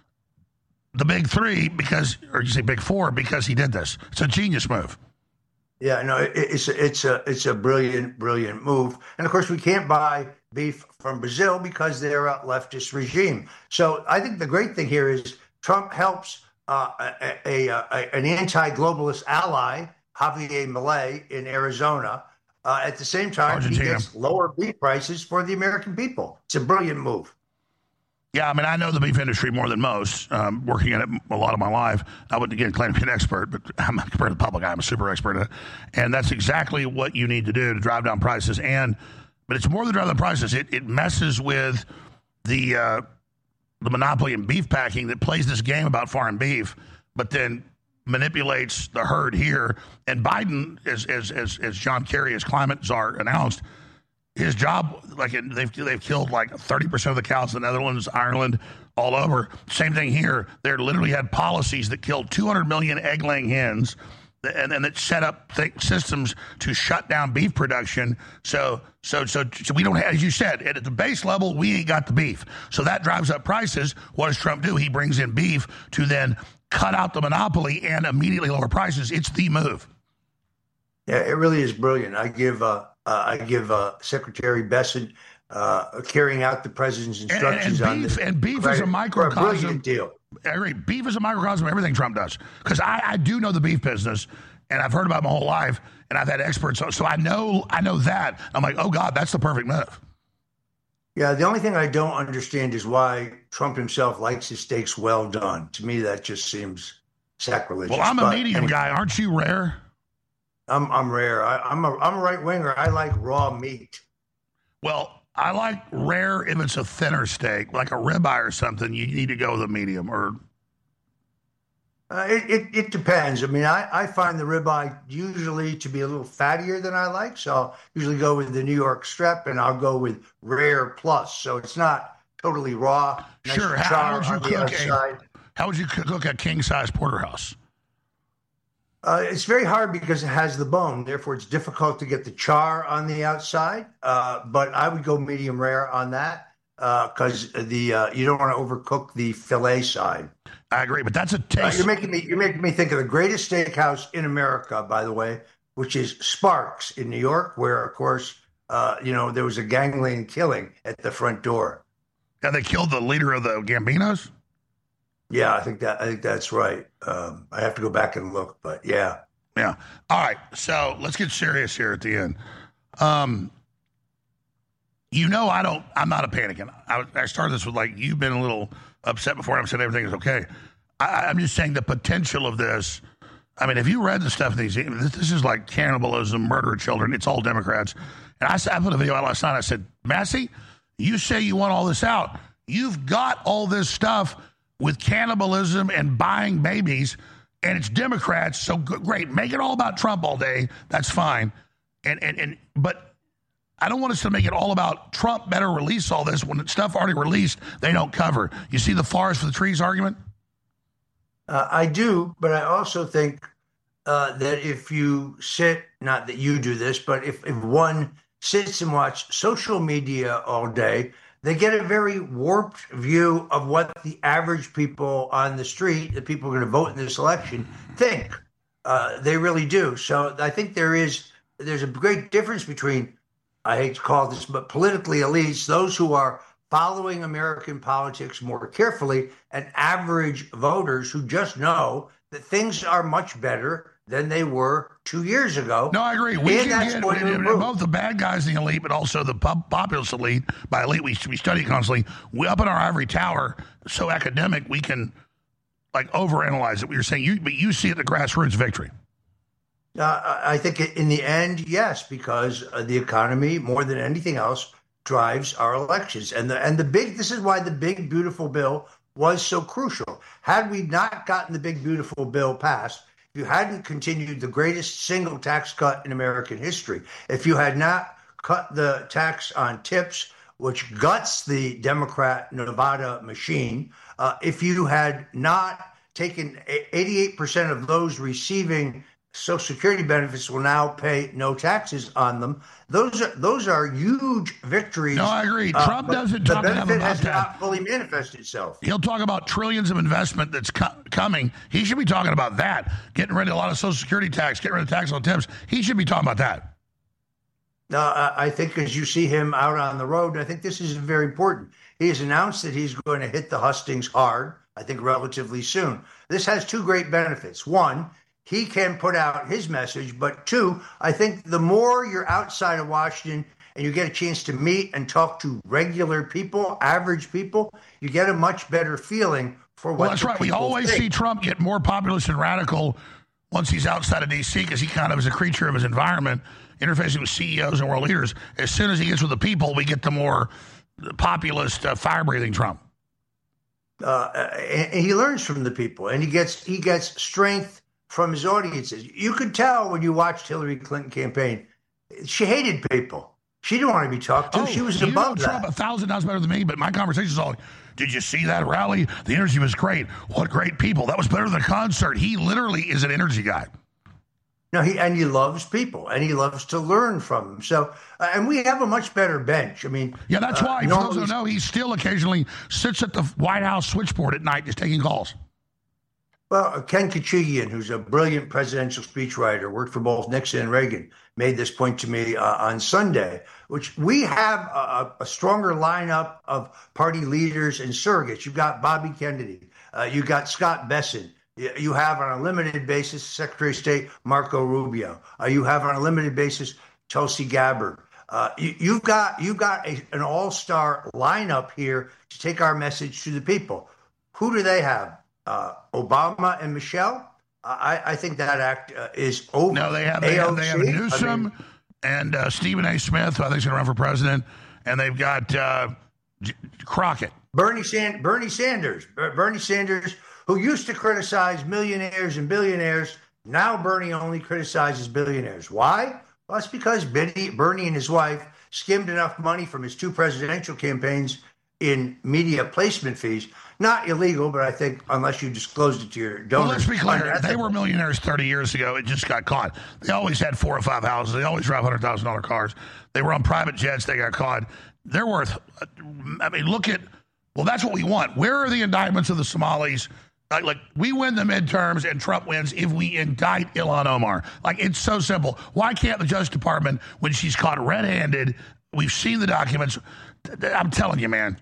the big three because, or you say big four, because he did this. It's a genius move. Yeah, no, it, it's a, it's a it's a brilliant, brilliant move. And of course, we can't buy beef from Brazil because they're a leftist regime. So I think the great thing here is Trump helps uh, a, a, a, an anti-globalist ally, Javier Milei in Arizona. Uh, at the same time, Argentina. He gets lower beef prices for the American people. It's a brilliant move. Yeah, I mean, I know the beef industry more than most, um, working in it a lot of my life. I wouldn't, again, claim to be an expert, but I'm not compared to the public. I'm a super expert in it. And that's exactly what you need to do to drive down prices. And But it's more than drive down prices. It, it messes with the uh, the monopoly in beef packing that plays this game about foreign beef, but then manipulates the herd here. And Biden, as as as, as John Kerry, as climate czar, announced, his job, like they've they've killed like thirty percent of the cows in the Netherlands, Ireland, all over. Same thing here. They literally had policies that killed two hundred million egg-laying hens, and then that set up th- systems to shut down beef production. So, so, so, so we don't have, as you said, at the base level, we ain't got the beef. So that drives up prices. What does Trump do? He brings in beef to then cut out the monopoly and immediately lower prices. It's the move. Yeah, it really is brilliant. I give uh, uh, I give uh, Secretary Bessent uh, carrying out the president's instructions and, and beef, on this. And beef is a microcosm. A brilliant deal. I agree. Beef is a microcosm of everything Trump does. Because I, I do know the beef business, and I've heard about it my whole life, and I've had experts, so, so I know I know that. I'm like, oh God, that's the perfect move. Yeah, the only thing I don't understand is why Trump himself likes his steaks well done. To me, that just seems sacrilegious. Well, I'm a but, medium anyway, guy. Aren't you rare? I'm I'm rare. I, I'm a I'm a right winger. I like raw meat. Well, I like rare if it's a thinner steak, like a ribeye or something. You need to go with a medium, or uh, it, it it depends. I mean, I, I find the ribeye usually to be a little fattier than I like, so I'll usually go with the New York strip, and I'll go with rare plus. So it's not totally raw. Nice sure. How, how would you cook a How would you cook a king size porterhouse? Uh, it's very hard because it has the bone. Therefore, it's difficult to get the char on the outside. Uh, but I would go medium rare on that because uh, the uh, you don't want to overcook the fillet side. I agree, but that's a taste. Uh, you're making me you're making me think of the greatest steakhouse in America, by the way, which is Sparks in New York, where of course uh, you know there was a gangland killing at the front door. Yeah, they killed the leader of the Gambinos. Yeah, I think that I think that's right. Um, I have to go back and look, but yeah, yeah. All right, so let's get serious here at the end. Um, you know, I don't. I'm not a panicking. I, I started this with like you've been a little upset before. I'm saying everything is okay. I, I'm just saying the potential of this. I mean, if you read the stuff in these, this, this is like cannibalism, murder of children. It's all Democrats. And I, I put a video out last night. I said, Massey, you say you want all this out. You've got all this stuff with cannibalism and buying babies, and it's Democrats, so good, great. Make it all about Trump all day. That's fine. And and and but I don't want us to make it all about Trump better release all this when it's stuff already released they don't cover. You see the forest for the trees argument? Uh, I do, but I also think uh, that if you sit, not that you do this, but if, if one sits and watch social media all day, they get a very warped view of what the average people on the street, the people who are going to vote in this election, think. Uh, they really do. So I think there is there's a great difference between, I hate to call this, but politically elites, those who are following American politics more carefully, and average voters who just know that things are much better than they were two years ago. No, I agree. We can get both the bad guys in the elite, but also the populist elite. By elite, we, we study constantly. We up in our ivory tower, so academic, we can like overanalyze it. We were saying, you, but you see it the grassroots victory. Uh, I think in the end, yes, because the economy, more than anything else, drives our elections. And the and the big, this is why the big, beautiful bill was so crucial. Had we not gotten the big, beautiful bill passed, if you hadn't continued the greatest single tax cut in American history, if you had not cut the tax on tips, which guts the Democrat Nevada machine, uh, if you had not taken eighty-eight percent of those receiving Social Security benefits will now pay no taxes on them. Those are those are huge victories. No, I agree. Uh, Trump doesn't talk the enough benefit about has that. not fully manifested itself. He'll talk about trillions of investment that's co- coming. He should be talking about that. Getting rid of a lot of Social Security tax, getting rid of tax on tips. He should be talking about that. Uh, I think as you see him out on the road, I think this is very important. He has announced that he's going to hit the hustings hard, I think relatively soon. This has two great benefits. One, he can put out his message, but two, I think the more you're outside of Washington and you get a chance to meet and talk to regular people, average people, you get a much better feeling for what Well, that's right. We always think. see Trump get more populist and radical once he's outside of D C because he kind of is a creature of his environment, interfacing with C E Os and world leaders. As soon as he gets with the people, we get the more populist, uh, fire-breathing Trump. Uh, and he learns from the people, and he gets he gets strength from his audiences. You could tell when you watched Hillary Clinton campaign, she hated people. She didn't want to be talked to. Oh, she was you above know Trump that. a thousand times better than me, but my conversation's all, did you see that rally? The energy was great. What great people. That was better than a concert. He literally is an energy guy. No, he and he loves people, and he loves to learn from them. So, uh, and we have a much better bench. I mean, Yeah, that's uh, why. For normally- those who don't know, he still occasionally sits at the White House switchboard at night just taking calls. Well, Ken Kachigian, who's a brilliant presidential speechwriter, worked for both Nixon and Reagan, made this point to me uh, on Sunday, which we have a, a stronger lineup of party leaders and surrogates. You've got Bobby Kennedy. Uh, you got Scott Bessent. You you have on a limited basis Secretary of State Marco Rubio. Uh, you have on a limited basis Tulsi Gabbard. Uh, you, you've got you've got a, an all-star lineup here to take our message to the people. Who do they have? Uh, Obama and Michelle. I, I think that act uh, is over. No, they have, they have, they have Newsom I mean, and uh, Stephen A. Smith, who I think is going to run for president, and they've got uh, J- Crockett. Bernie, San- Bernie Sanders. Bernie Sanders, who used to criticize millionaires and billionaires. Now Bernie only criticizes billionaires. Why? Well, it's because Bernie, Bernie and his wife skimmed enough money from his two presidential campaigns in media placement fees. Not illegal, but I think unless you disclosed it to your donors. Well, let's be clear. They were millionaires thirty years ago. It just got caught. They always had four or five houses. They always drive one hundred thousand dollars cars. They were on private jets. They got caught. They're worth, I mean, look at, well, that's what we want. Where are the indictments of the Somalis? Like, like, we win the midterms and Trump wins if we indict Ilhan Omar. Like, it's so simple. Why can't the Justice Department, when she's caught red-handed, we've seen the documents. I'm telling you, man.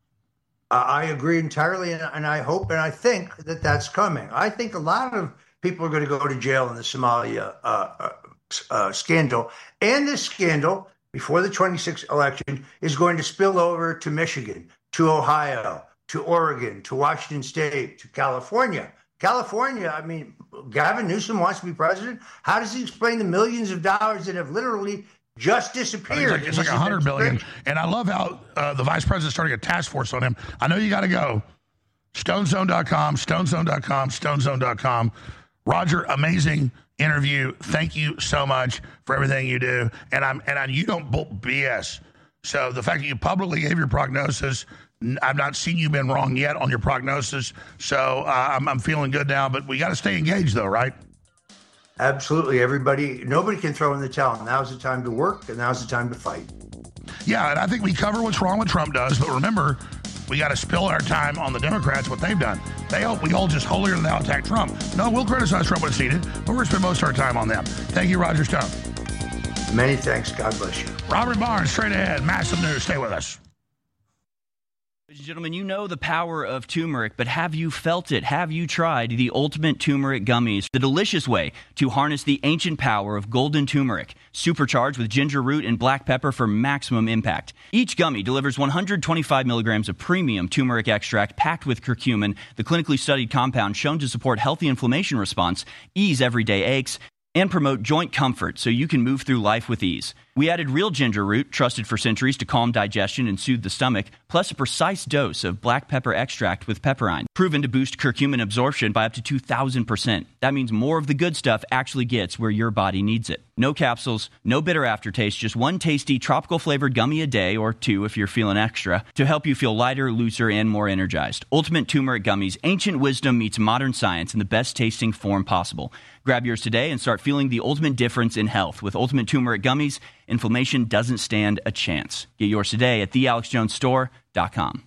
I agree entirely, and, and I hope and I think that that's coming. I think a lot of people are going to go to jail in the Somalia uh, uh, uh, scandal. And this scandal, before the twenty-sixth election, is going to spill over to Michigan, to Ohio, to Oregon, to Washington State, to California. California, I mean, Gavin Newsom wants to be president. How does he explain the millions of dollars that have literally just disappeared? It's like, it's like one hundred billion. And I love how uh, the vice president's starting a task force on him. I know you got to go. stone zone dot com, stone zone dot com, stone zone dot com. Roger, amazing interview. Thank you so much for everything you do. And I'm and I, you don't B S. So the fact that you publicly gave your prognosis, I've not seen you been wrong yet on your prognosis. So uh, I'm, I'm feeling good now. But we got to stay engaged, though, right? Absolutely. Everybody, nobody can throw in the towel. Now's the time to work, and now's the time to fight. Yeah, and I think we cover what's wrong with Trump does, but remember, we got to spill our time on the Democrats, what they've done. They hope we all just holier than thou attack Trump. No, we'll criticize Trump when it's needed, but we're going to spend most of our time on them. Thank you, Roger Stone. Many thanks. God bless you. Robert Barnes, straight ahead. Massive news. Stay with us. Ladies and gentlemen, you know the power of turmeric, but have you felt it? Have you tried the ultimate turmeric gummies? The delicious way to harness the ancient power of golden turmeric, supercharged with ginger root and black pepper for maximum impact. Each gummy delivers one hundred twenty-five milligrams of premium turmeric extract packed with curcumin, the clinically studied compound shown to support healthy inflammation response, ease everyday aches, and promote joint comfort so you can move through life with ease. We added real ginger root, trusted for centuries to calm digestion and soothe the stomach, plus a precise dose of black pepper extract with pepperine, proven to boost curcumin absorption by up to two thousand percent. That means more of the good stuff actually gets where your body needs it. No capsules, no bitter aftertaste, just one tasty tropical flavored gummy a day, or two if you're feeling extra, to help you feel lighter, looser, and more energized. Ultimate Turmeric Gummies, ancient wisdom meets modern science in the best tasting form possible. Grab yours today and start feeling the ultimate difference in health. With Ultimate Turmeric Gummies, inflammation doesn't stand a chance. Get yours today at the alex jones store dot com.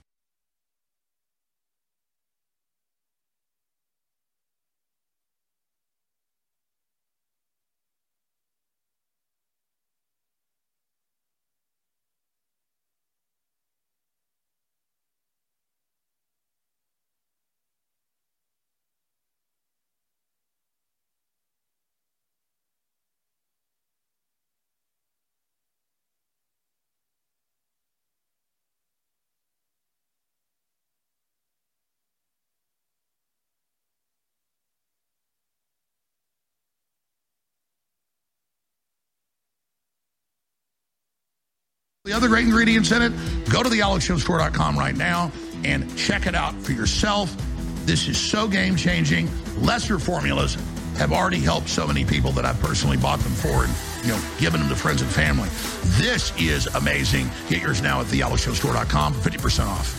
The other great ingredients in it, go to the alex jones store dot com right now and check it out for yourself. This is so game-changing. Lesser formulas have already helped so many people that I've personally bought them for and, you know, given them to friends and family. This is amazing. Get yours now at the alex jones store dot com for fifty percent off.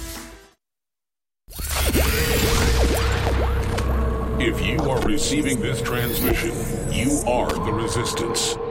If you are receiving this transmission, you are the resistance.